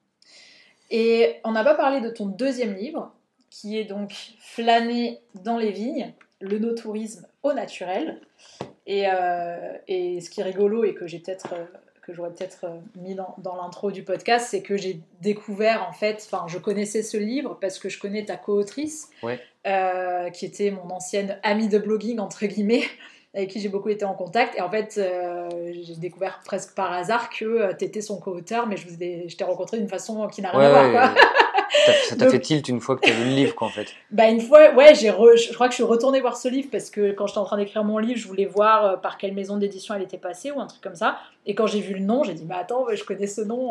Et on n'a pas parlé de ton deuxième livre, qui est donc Flâner dans les vignes, le no-tourisme au naturel. Et, euh, et ce qui est rigolo et que j'ai peut-être euh, que j'aurais peut-être euh, mis dans, dans l'intro du podcast, c'est que j'ai découvert en fait, enfin je connaissais ce livre parce que je connais ta co-autrice, Ouais. euh, qui était mon ancienne amie de blogging entre guillemets, avec qui j'ai beaucoup été en contact. Et en fait, euh, j'ai découvert presque par hasard que euh, tu étais son co-auteur, mais je, vous ai, je t'ai rencontré d'une façon qui n'a rien Ouais, à voir, quoi. ouais. Ça t'a ça t'a fait Donc, tilt une fois que t'as lu le livre, quoi, en fait. bah une fois, ouais, j'ai re- je crois que je suis retournée voir ce livre parce que quand j'étais en train d'écrire mon livre, je voulais voir euh, par quelle maison d'édition elle était passée ou un truc comme ça. Et quand j'ai vu le nom, j'ai dit, mais attends, je connais ce nom.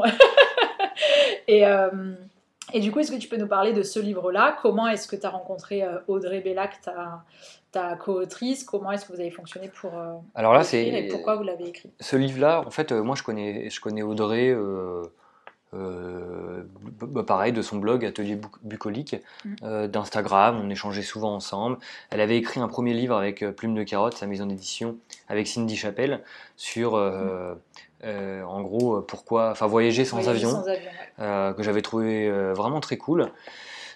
et, euh, et du coup, est-ce que tu peux nous parler de ce livre-là? Comment est-ce que tu as rencontré euh, Audrey Bellac, ta, ta co-autrice? Comment est-ce que vous avez fonctionné pour euh, Alors là, l'écrire et pourquoi c'est vous l'avez écrit? ce livre-là, en fait, euh, moi, je connais, je connais Audrey. euh, Euh, bah, pareil, de son blog Atelier Bu- Bucolique, Mm. euh, d'Instagram, on échangeait souvent ensemble. Elle avait écrit un premier livre avec euh, Plume de Carotte, sa maison d'édition, avec Cindy Chapelle, sur euh, euh, en gros pourquoi, enfin voyager sans Voyager avion, sans avion, ouais. euh, que j'avais trouvé euh, vraiment très cool.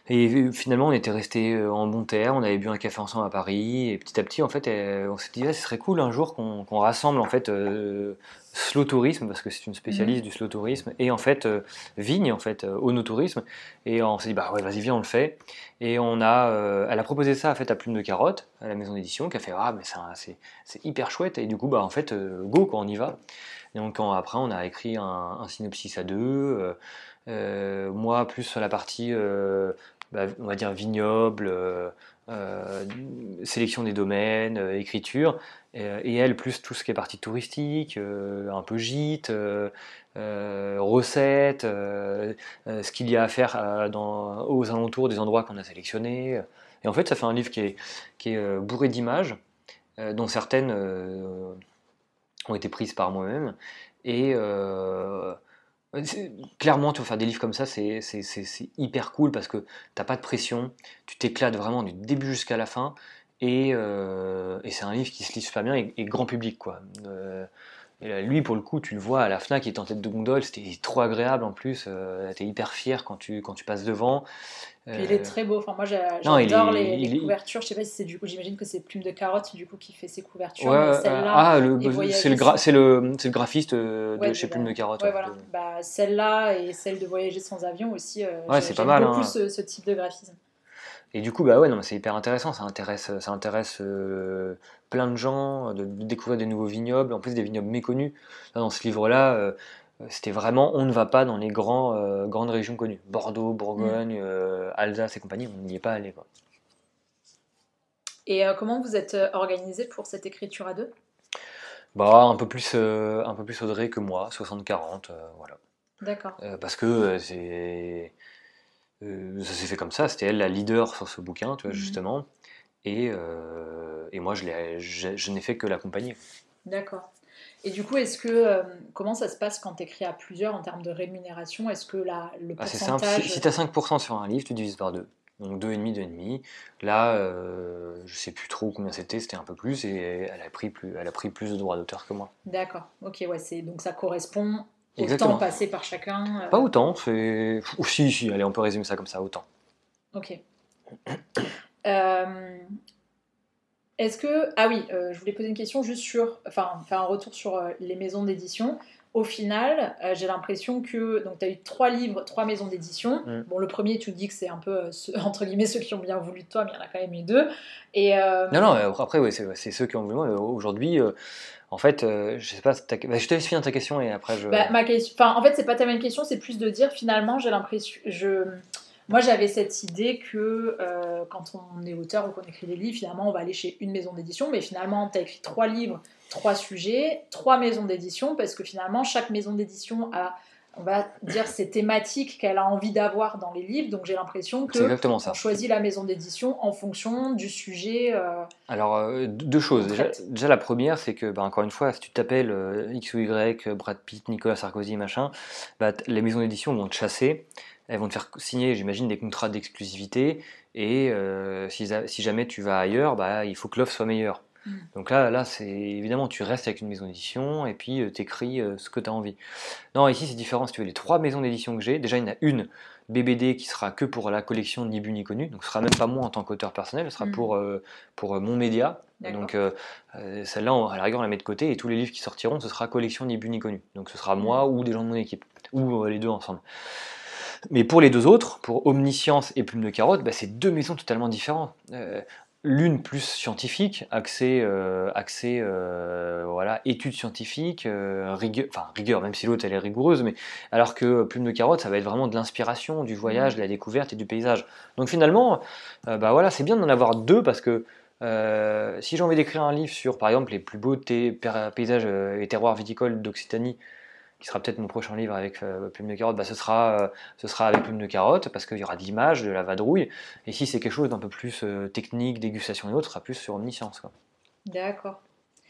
Et finalement, on était restés en bons termes, on avait bu un café ensemble à Paris, et petit à petit, en fait, euh, on s'est dit, ah, ce serait cool un jour qu'on qu'on rassemble en fait euh, slow tourisme, parce que c'est une spécialiste Mhm. du slow tourisme, et en fait euh, vigne, en fait, euh, onotourisme. Et on s'est dit, bah ouais, vas-y, viens, on le fait. Et on a, euh, elle a proposé ça en fait à Plume de Carotte, à la maison d'édition, qui a fait, ah, mais c'est un- c'est c'est hyper chouette. Et du coup, bah en fait, euh, go, quoi, on y va. Et donc quand- après, on a écrit un, un synopsis à deux. euh, euh, moi, plus sur la partie, euh, bah, on va dire vignoble, euh, euh, sélection des domaines, euh, écriture, et, et elle plus tout ce qui est partie touristique, euh, un peu gîte, euh, euh, recettes, euh, euh, ce qu'il y a à faire euh, dans- aux alentours des endroits qu'on a sélectionnés. Et en fait, ça fait un livre qui est, qui est euh, bourré d'images, euh, dont certaines euh, ont été prises par moi-même. Et euh, c'est- clairement, tu vas faire des livres comme ça, c'est c'est- c'est- c'est hyper cool parce que t'as pas de pression, tu t'éclates vraiment du début jusqu'à la fin. Et, euh, et c'est un livre qui se lit super bien et, et grand public, quoi. Euh, et là, lui, pour le coup, tu le vois à la Fnac, il est en tête de gondole, c'était trop agréable en plus. Euh, t'es hyper fier quand tu, quand tu passes devant. Puis il est Euh, très beau. Enfin, moi, j'a- non, il j'adore est, les, les il est, couvertures. Je sais pas si c'est du coup, j'imagine que c'est Plume de Carotte du coup qui fait ses couvertures, ouais, mais euh, celle-là ah, et le, c'est le, Voyager gra- sans. c'est le, c'est le graphiste euh, Ouais, de de chez Plume la. de Carotte. Ouais, Ouais, voilà. de- Bah, celle-là et celle de Voyager sans avion aussi, euh, ouais, je- c'est pas j'aime mal, beaucoup hein. ce, ce type de graphisme. Et du coup, bah ouais, non, mais c'est hyper intéressant. Ça intéresse, ça intéresse euh, plein de gens de, de découvrir des nouveaux vignobles, en plus des vignobles méconnus. Là, dans ce livre-là, euh, c'était vraiment, on ne va pas dans les grands, euh, grandes régions connues. Bordeaux, Mm. Bourgogne, euh, Alsace et compagnie, on n'y est pas allé, quoi. Et euh, comment vous êtes euh, organisé pour cette écriture à deux? Bah, un peu plus, euh, un peu plus Audrey que moi, soixante quarante, euh, voilà. D'accord. Euh, parce que euh, c'est, euh, ça s'est fait comme ça. C'était elle la leader sur ce bouquin, tu vois, Mhm. justement. Et, euh, et moi, je, l'ai- je, je n'ai fait que l'accompagner. D'accord. Et du coup, est-ce que euh, comment ça se passe quand tu écris à plusieurs en termes de rémunération? Est-ce que la, le Ah, c'est simple, si, pourcentage. si tu as cinq pour cent sur un livre, tu divises par deux. Donc deux virgule cinq, deux virgule cinq. Là, euh, je sais plus trop combien c'était, c'était un peu plus, et elle a pris plus, elle a pris plus de droits d'auteur que moi. D'accord. Ok, ouais, c'est donc ça correspond au temps Exactement. passé par chacun. Pas euh, autant, c'est... Ou si, si, allez, on peut résumer ça comme ça, autant. Ok. Euh, Est-ce que... Ah oui, euh, je voulais poser une question juste sur... Enfin, faire un retour sur euh, les maisons d'édition. Au final, euh, j'ai l'impression que... Donc, tu as eu trois livres, trois maisons d'édition. Mm. Bon, le premier, tu dis que c'est un peu, euh, ceux- entre guillemets, ceux qui ont bien voulu de toi, mais il y en a quand même eu deux. Et... euh, Non, non, euh, après, ouais, c'est c'est ceux qui ont voulu moi. Euh, Aujourd'hui, euh, en fait, euh, je sais pas, ta- bah, je te laisse finir ta question et après je... Bah, ma question, enfin, en fait, c'est pas ta même question, c'est plus de dire finalement, j'ai l'impression, je, moi, j'avais cette idée que euh, quand on est auteur ou qu'on écrit des livres, finalement, on va aller chez une maison d'édition, mais finalement, tu as écrit trois livres, trois sujets, trois maisons d'édition, parce que finalement, chaque maison d'édition a, on va dire, ses thématiques qu'elle a envie d'avoir dans les livres. Donc, j'ai l'impression C'est que exactement on ça. choisit la maison d'édition en fonction du sujet euh, Alors, euh, deux qu'on choses. Déjà, traite. déjà, la première, c'est que, bah, encore une fois, si tu t'appelles euh, X ou Y, euh, Brad Pitt, Nicolas Sarkozy, machin, bah, t- les maisons d'édition vont te chasser. Elles vont te faire signer, j'imagine, des contrats d'exclusivité. Et euh, si, za- si jamais tu vas ailleurs, bah, il faut que l'offre soit meilleure. Mm. Donc là, là c'est évidemment, tu restes avec une maison d'édition et puis tu écris ce que tu as envie. Non, ici c'est différent. Si tu veux, les trois maisons d'édition que j'ai, déjà il y en a une, B B D, qui sera que pour la collection Ni Bu Ni Connu, donc ce sera même pas moi en tant qu'auteur personnel, ce sera Mm. pour, euh, pour euh, mon média. D'accord. Donc euh, euh, celle-là, on- à la rigueur, on la met de côté et tous les livres qui sortiront, ce sera collection Ni Bu Ni Connu. Donc ce sera moi Mm. ou des gens de mon équipe, ou euh, les deux ensemble. Mais pour les deux autres, pour Omniscience et Plume de Carotte, bah, c'est deux maisons totalement différentes. Euh, L'une plus scientifique, axée, euh, axée euh, voilà, études scientifiques, euh, rigueur, enfin rigueur, même si l'autre elle est rigoureuse, mais alors que Plume de Carotte, ça va être vraiment de l'inspiration, du voyage, Mm. de la découverte et du paysage. Donc finalement, euh, bah voilà, c'est bien d'en avoir deux parce que euh, si j'ai envie d'écrire un livre sur, par exemple, les plus beaux té- paysages euh, et terroirs viticoles d'Occitanie, qui sera peut-être mon prochain livre avec euh, Plume de Carotte, bah, ce, sera, euh, ce sera avec Plume de Carotte, parce qu'il y aura de l'image, de la vadrouille, et si c'est quelque chose d'un peu plus euh, technique, dégustation et autres, ce sera plus sur Omniscience, quoi. D'accord.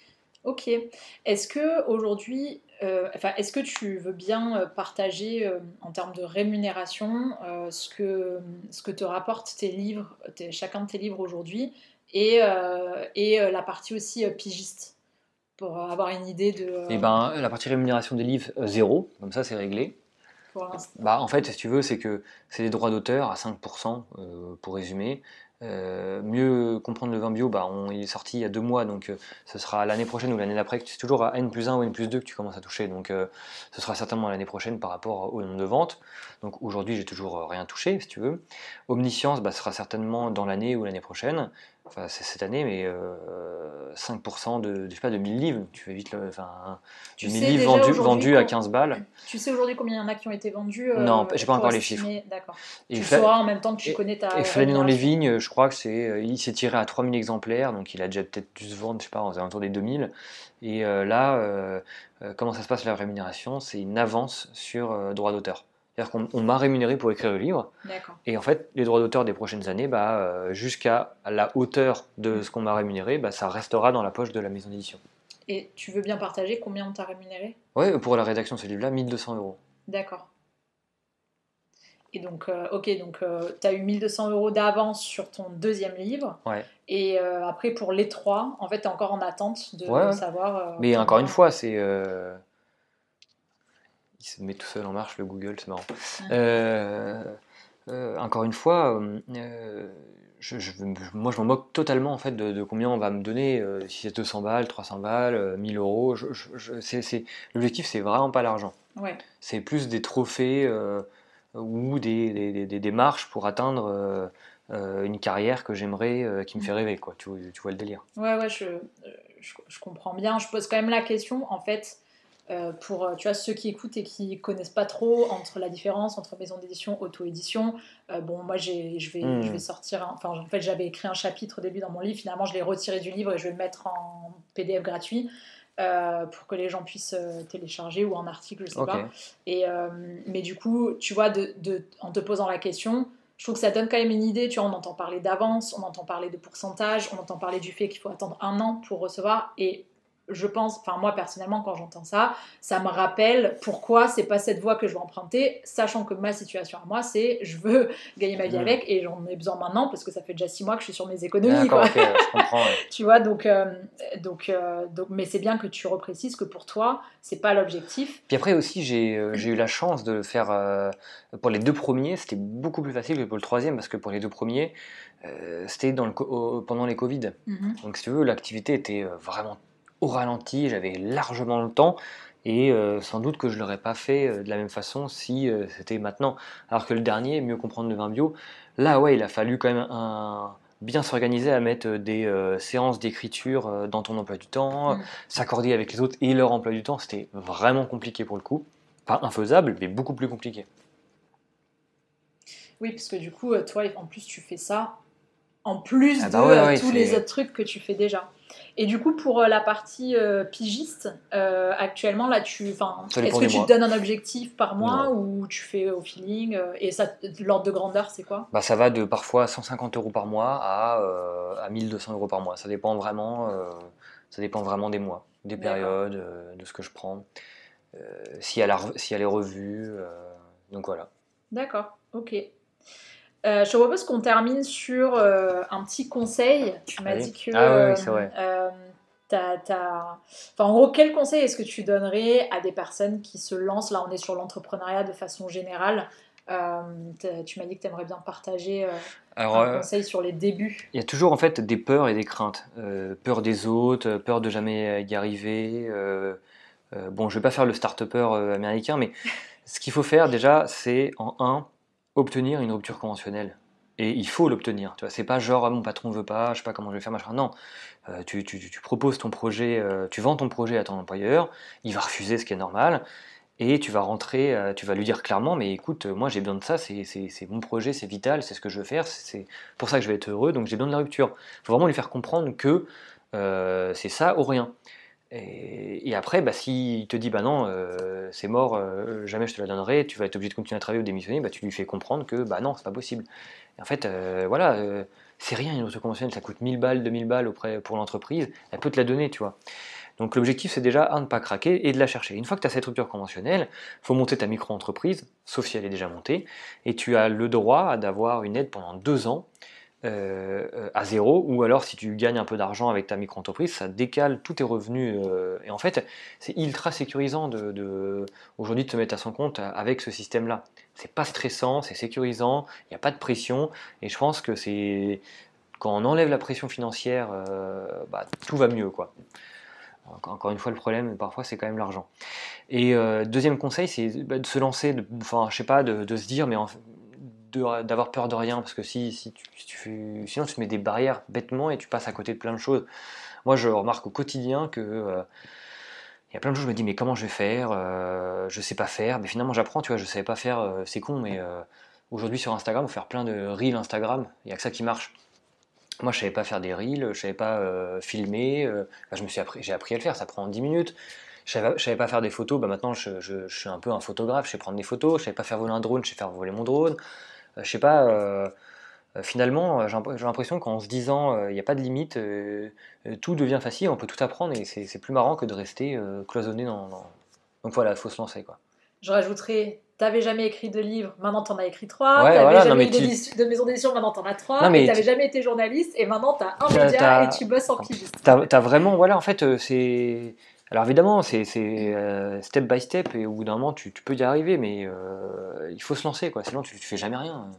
Ok. Est-ce que aujourd'hui, euh, enfin, est-ce que tu veux bien euh, partager euh, en termes de rémunération euh, ce que ce que te rapportent tes livres, tes- chacun de tes livres aujourd'hui, et euh, et euh, la partie aussi euh, pigiste pour avoir une idée de. Et euh, ben la partie rémunération des livres, euh, zéro, comme ça c'est réglé. pour l'instant. Bah, en fait, si tu veux, c'est que c'est des droits d'auteur à cinq pour cent, euh, pour résumer. Euh, mieux comprendre le vin bio, bah, on, il est sorti il y a deux mois, donc euh, ce sera l'année prochaine ou l'année d'après, c'est toujours à N plus un ou N plus deux que tu commences à toucher, donc euh, ce sera certainement l'année prochaine par rapport au nombre de ventes. Donc aujourd'hui, j'ai toujours euh, rien touché, si tu veux. Omniscience, bah, ce sera certainement dans l'année ou l'année prochaine, enfin c'est cette année, mais euh, cinq pour cent de, je sais pas, de mille livres, tu fais vite le, enfin, Tu mille sais livres déjà vendus, aujourd'hui vendus à com- quinze balles. Tu sais aujourd'hui combien il y en a qui ont été vendus euh, Non, j'ai pas pour encore les estimer... D'accord. Et Tu le fa- sauras en même temps que tu Et, connais ta et Flâner dans les rémunération. vignes, je crois que c'est, euh, il s'est tiré à trois mille exemplaires, donc il a déjà peut-être dû se vendre, je sais pas, aux alentours des deux mille. Et euh, là, euh, euh, comment ça se passe la rémunération? C'est une avance sur euh, droit d'auteur. C'est-à-dire qu'on on m'a rémunéré pour écrire le livre, D'accord. et en fait, les droits d'auteur des prochaines années, bah, euh, jusqu'à la hauteur de ce qu'on m'a rémunéré, bah, ça restera dans la poche de la maison d'édition. Et tu veux bien partager combien on t'a rémunéré? Ouais, pour la rédaction de ce livre-là, mille deux cents euros. D'accord. Et donc, euh, ok, donc euh, tu as eu mille deux cents euros d'avance sur ton deuxième livre. Ouais. Et euh, après, pour les trois, en fait, tu es encore en attente de Ouais, ouais. savoir. euh, Mais combien- encore une fois, c'est. euh, Il se met tout seul en marche, le Google, c'est marrant. Euh, euh, encore une fois, euh, je, je- moi je m'en moque totalement en fait de, de combien on va me donner, euh, si c'est deux cents balles, trois cents balles, euh, mille euros. Je, je- je- c'est, c'est- l'objectif, c'est vraiment pas l'argent. Ouais. C'est plus des trophées euh, ou des, des, des- des marches pour atteindre euh, euh, une carrière que j'aimerais, euh, qui me fait rêver, quoi. Tu, vois- tu vois le délire. Ouais, ouais, je, euh, je, je comprends bien. Je pose quand même la question, en fait, euh, pour euh, tu vois, ceux qui écoutent et qui connaissent pas trop entre la différence entre maison d'édition, auto-édition. Euh, bon, moi, j'ai, je, vais, Hmm. je vais sortir. un- Enfin, en fait, j'avais écrit un chapitre au début dans mon livre. Finalement, je l'ai retiré du livre et je vais le mettre en P D F gratuit. euh, pour que les gens puissent euh, télécharger ou en article, je sais Ok. pas. Et, euh, mais du coup, tu vois, de, de, en te posant la question, je trouve que ça donne quand même une idée. Tu vois, on entend parler d'avance, on entend parler de pourcentage, on entend parler du fait qu'il faut attendre un an pour recevoir. Et je pense, enfin moi personnellement, quand j'entends ça, ça me rappelle pourquoi c'est pas cette voie que je vais emprunter, sachant que ma situation à moi, c'est je veux gagner ma vie Hmm. avec et j'en ai besoin maintenant parce que ça fait déjà six mois que je suis sur mes économies. D'accord, Quoi. ok, je comprends. Ouais. Tu vois, donc, euh, donc, euh, donc, mais c'est bien que tu reprécises que pour toi, c'est pas l'objectif. Puis après aussi, j'ai euh, j'ai eu la chance de le faire euh, pour les deux premiers, c'était beaucoup plus facile que pour le troisième, parce que pour les deux premiers, euh, c'était dans le, co- au- pendant les Covid. Mm-hmm. Donc si tu veux, l'activité était euh, vraiment au ralenti, j'avais largement le temps, et euh, sans doute que je ne l'aurais pas fait euh, de la même façon si euh, c'était maintenant. Alors que le dernier, mieux comprendre le vin bio, là ouais, il a fallu quand même un bien s'organiser à mettre des euh, séances d'écriture euh, dans ton emploi du temps, Mm. s'accorder avec les autres et leur emploi du temps, c'était vraiment compliqué pour le coup. Pas infaisable, mais beaucoup plus compliqué. Oui, parce que du coup, euh, toi, en plus, tu fais ça en plus Ah de bah ouais, euh, ouais, tous c'est- les autres trucs que tu fais déjà. Et du coup, pour euh, la partie euh, pigiste, euh, actuellement, là, tu, enfin, Ça est-ce dépend que des tu mois. te donnes un objectif par mois Non. ou tu fais au feeling euh, et ça, l'ordre de grandeur, c'est quoi? Bah, ça va de parfois cent cinquante euros par mois à, euh, à mille deux cents euros par mois. Ça dépend vraiment, euh, ça dépend vraiment des mois, des D'accord. périodes, euh, de ce que je prends, euh, s'il y a la re- s'il y a les revues. euh, donc voilà. D'accord, ok. Euh, je te propose qu'on termine sur euh, un petit conseil. Tu m'as Allez. dit que. Ah oui, euh, oui, c'est vrai. euh, t'as- t'as- Enfin, en gros, quel conseil est-ce que tu donnerais à des personnes qui se lancent? Là, on est sur l'entrepreneuriat de façon générale. Euh, t'as- tu m'as dit que tu aimerais bien partager euh, Alors, un euh, conseil sur les débuts. il y a toujours en fait des peurs et des craintes. Euh, peur des autres, euh, peur de jamais y arriver. euh, euh, bon, je vais pas faire le start-upper euh, américain, mais ce qu'il faut faire déjà, c'est en un, obtenir une rupture conventionnelle. Et il faut l'obtenir. Tu vois, c'est pas genre ah, mon patron veut pas, je sais pas comment je vais faire, machin. Non, Euh, tu, tu- tu proposes ton projet, euh, tu vends ton projet à ton employeur, il va refuser, ce qui est normal. Et tu vas rentrer, euh, tu vas lui dire clairement, mais écoute, euh, moi j'ai besoin de ça, c'est, c'est- c'est mon projet, c'est vital, c'est ce que je veux faire, c'est c'est pour ça que je vais être heureux, donc j'ai besoin de la rupture. Il faut vraiment lui faire comprendre que euh, c'est ça ou rien. Et, et après, bah, s'il te dit, bah non, euh, c'est mort, euh, jamais je te la donnerai, tu vas être obligé de continuer à travailler ou démissionner, bah, tu lui fais comprendre que bah non, c'est pas possible. Et en fait, euh, voilà, euh, c'est rien une rupture conventionnelle, ça coûte mille balles, deux mille balles auprès, pour l'entreprise, elle peut te la donner, tu vois. Donc l'objectif, c'est déjà à ne pas craquer et de la chercher. Une fois que tu as cette rupture conventionnelle, il faut monter ta micro-entreprise, sauf si elle est déjà montée, et tu as le droit d'avoir une aide pendant deux ans euh, à zéro, ou alors si tu gagnes un peu d'argent avec ta micro-entreprise, ça décale tous tes revenus. Euh, et en fait, c'est ultra sécurisant de, de, aujourd'hui de te mettre à son compte avec ce système-là. C'est pas stressant, c'est sécurisant, il n'y a pas de pression, et je pense que c'est quand on enlève la pression financière, euh, bah, tout va mieux, quoi. Encore une fois, le problème, parfois, c'est quand même l'argent. Et euh, deuxième conseil, c'est bah, de se lancer, de, enfin, je sais pas, de, de se dire, mais en, de, d'avoir peur de rien, parce que si, si, tu, si tu fais, sinon tu te mets des barrières bêtement et tu passes à côté de plein de choses. Moi, je remarque au quotidien que euh, il y a plein de choses, je me dis, mais comment je vais faire, euh, je sais pas faire, mais finalement j'apprends, tu vois, je savais pas faire, euh, c'est con, mais euh, aujourd'hui sur Instagram, on peut faire plein de reels Instagram, il y a que ça qui marche. Moi, je savais pas faire des reels, je savais pas euh, filmer. Euh, enfin, je me suis appris, j'ai appris à le faire, ça prend dix minutes. Je savais, je savais pas faire des photos, bah maintenant je, je, je suis un peu un photographe, je sais prendre des photos. Je savais pas faire voler un drone, je sais faire voler mon drone. Euh, je sais pas. Euh, euh, finalement, euh, j'ai j'ai l'impression qu'en se disant il n'y a pas de limite, euh, euh, tout devient facile, on peut tout apprendre et c'est c'est plus marrant que de rester euh, cloisonné dans, dans- Donc voilà, il faut se lancer, quoi. Je rajouterais, t'avais jamais écrit de livre, maintenant t'en as écrit trois, Ouais, t'avais voilà, non jamais mais eu tu, d'édition- de maison d'édition, maintenant t'en as non trois, et mais t'avais tu- jamais été journaliste, et maintenant t'as un t'as, média et t'as- tu bosses en pigiste. T'as, t'as vraiment, voilà, en fait, euh, c'est. Alors évidemment, c'est, c'est euh, step by step, et au bout d'un moment, tu, tu peux y arriver, mais euh, il faut se lancer, quoi. Sinon, tu, tu fais jamais rien.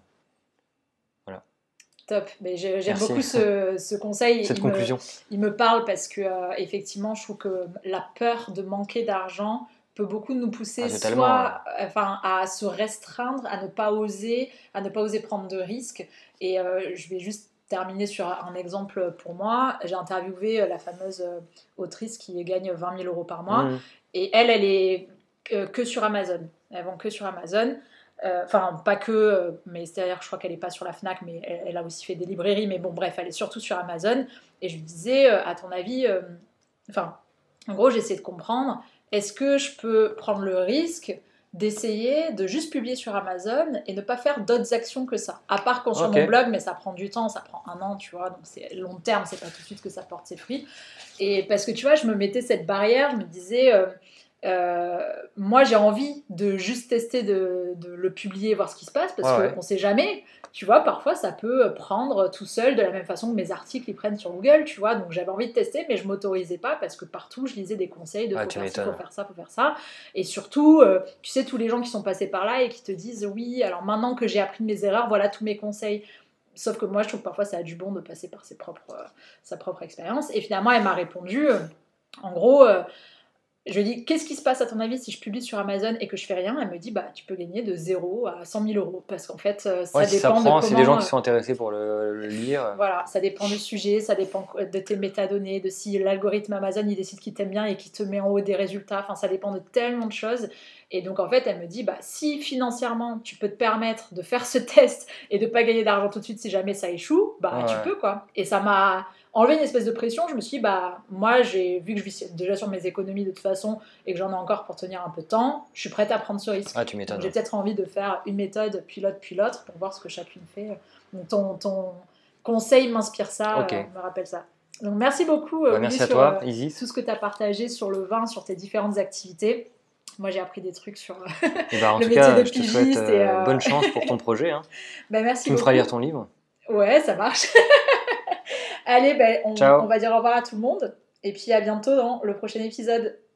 Voilà. Top, mais j'ai- j'aime Merci. beaucoup ce, ce conseil, Cette il me, conclusion. il me parle parce que euh, effectivement je trouve que la peur de manquer d'argent peut beaucoup nous pousser Ah, totalement. Ouais. soit enfin, à se restreindre, à ne pas oser, à ne pas oser prendre de risques. Et euh, je vais juste terminer sur un exemple pour moi. J'ai interviewé la fameuse euh, autrice qui gagne vingt mille euros par mois, Mmh. et elle, elle est euh, que sur Amazon. Elle vend que sur Amazon. Euh, Enfin, pas que, euh, mais c'est-à-dire que je crois qu'elle n'est pas sur la Fnac, mais elle, elle a aussi fait des librairies. Mais bon, bref, elle est surtout sur Amazon. Et je lui disais, euh, à ton avis, euh, enfin, en gros, j'essaie de comprendre, est-ce que je peux prendre le risque d'essayer de juste publier sur Amazon et ne pas faire d'autres actions que ça, à part construire Ok. mon blog, mais ça prend du temps, ça prend un an, tu vois, donc c'est long terme, c'est pas tout de suite que ça porte ses fruits. Et parce que tu vois, je me mettais cette barrière, je me disais, euh, euh, moi j'ai envie de juste tester de, de le publier, voir ce qui se passe, parce Ouais, qu'on ouais. ne sait jamais, tu vois, parfois ça peut prendre tout seul, de la même façon que mes articles ils prennent sur Google, tu vois, donc j'avais envie de tester, mais je m'autorisais pas, parce que partout je lisais des conseils de Ah, faut tu faire ci, m'étonnes. faut faire ça, faut faire ça, et surtout, euh, tu sais, tous les gens qui sont passés par là et qui te disent, oui, alors maintenant que j'ai appris de mes erreurs, voilà tous mes conseils. Sauf que moi, je trouve que parfois ça a du bon de passer par ses propres, euh, sa propre expérience. Et finalement, elle m'a répondu, euh, en gros, euh, je lui ai dit, qu'est-ce qui se passe à ton avis si je publie sur Amazon et que je fais rien? Elle me dit, bah, tu peux gagner de zéro à cent mille euros. Parce qu'en fait, euh, ça Ouais, si ça dépend de prend, si des gens comment. qui sont intéressés pour le, le lire. Voilà, ça dépend du sujet, ça dépend de tes métadonnées, de si l'algorithme Amazon il décide qu'il t'aime bien et qu'il te met en haut des résultats. Enfin, ça dépend de tellement de choses. Et donc, en fait, elle me dit, bah, si financièrement tu peux te permettre de faire ce test et de pas gagner d'argent tout de suite si jamais ça échoue, bah, Ouais, tu ouais. peux quoi. Et ça m'a enlevé une espèce de pression. Je me suis dit, bah, moi, j'ai vu que je vis déjà sur mes économies de toute façon et que j'en ai encore pour tenir un peu de temps, je suis prête à prendre ce risque. Ah, tu Donc, m'étonnes. j'ai peut-être envie de faire une méthode, puis l'autre, puis l'autre, pour voir ce que chacune fait. Donc, ton, ton conseil m'inspire ça, Ok. euh, me rappelle ça. Donc, merci beaucoup, euh, Bah, Willy, merci à sur toi, euh, Isis. tout ce que tu as partagé sur le vin, sur tes différentes activités. Moi, j'ai appris des trucs sur euh, Et bah, en le tout métier cas, de je te souhaite pigiste. Et, euh, euh, bonne chance pour ton projet. Hein. bah, merci Tu me beaucoup. feras lire ton livre. Ouais, ça marche. Allez, ben, on, Ciao. on va dire au revoir à tout le monde. Et puis à bientôt dans le prochain épisode.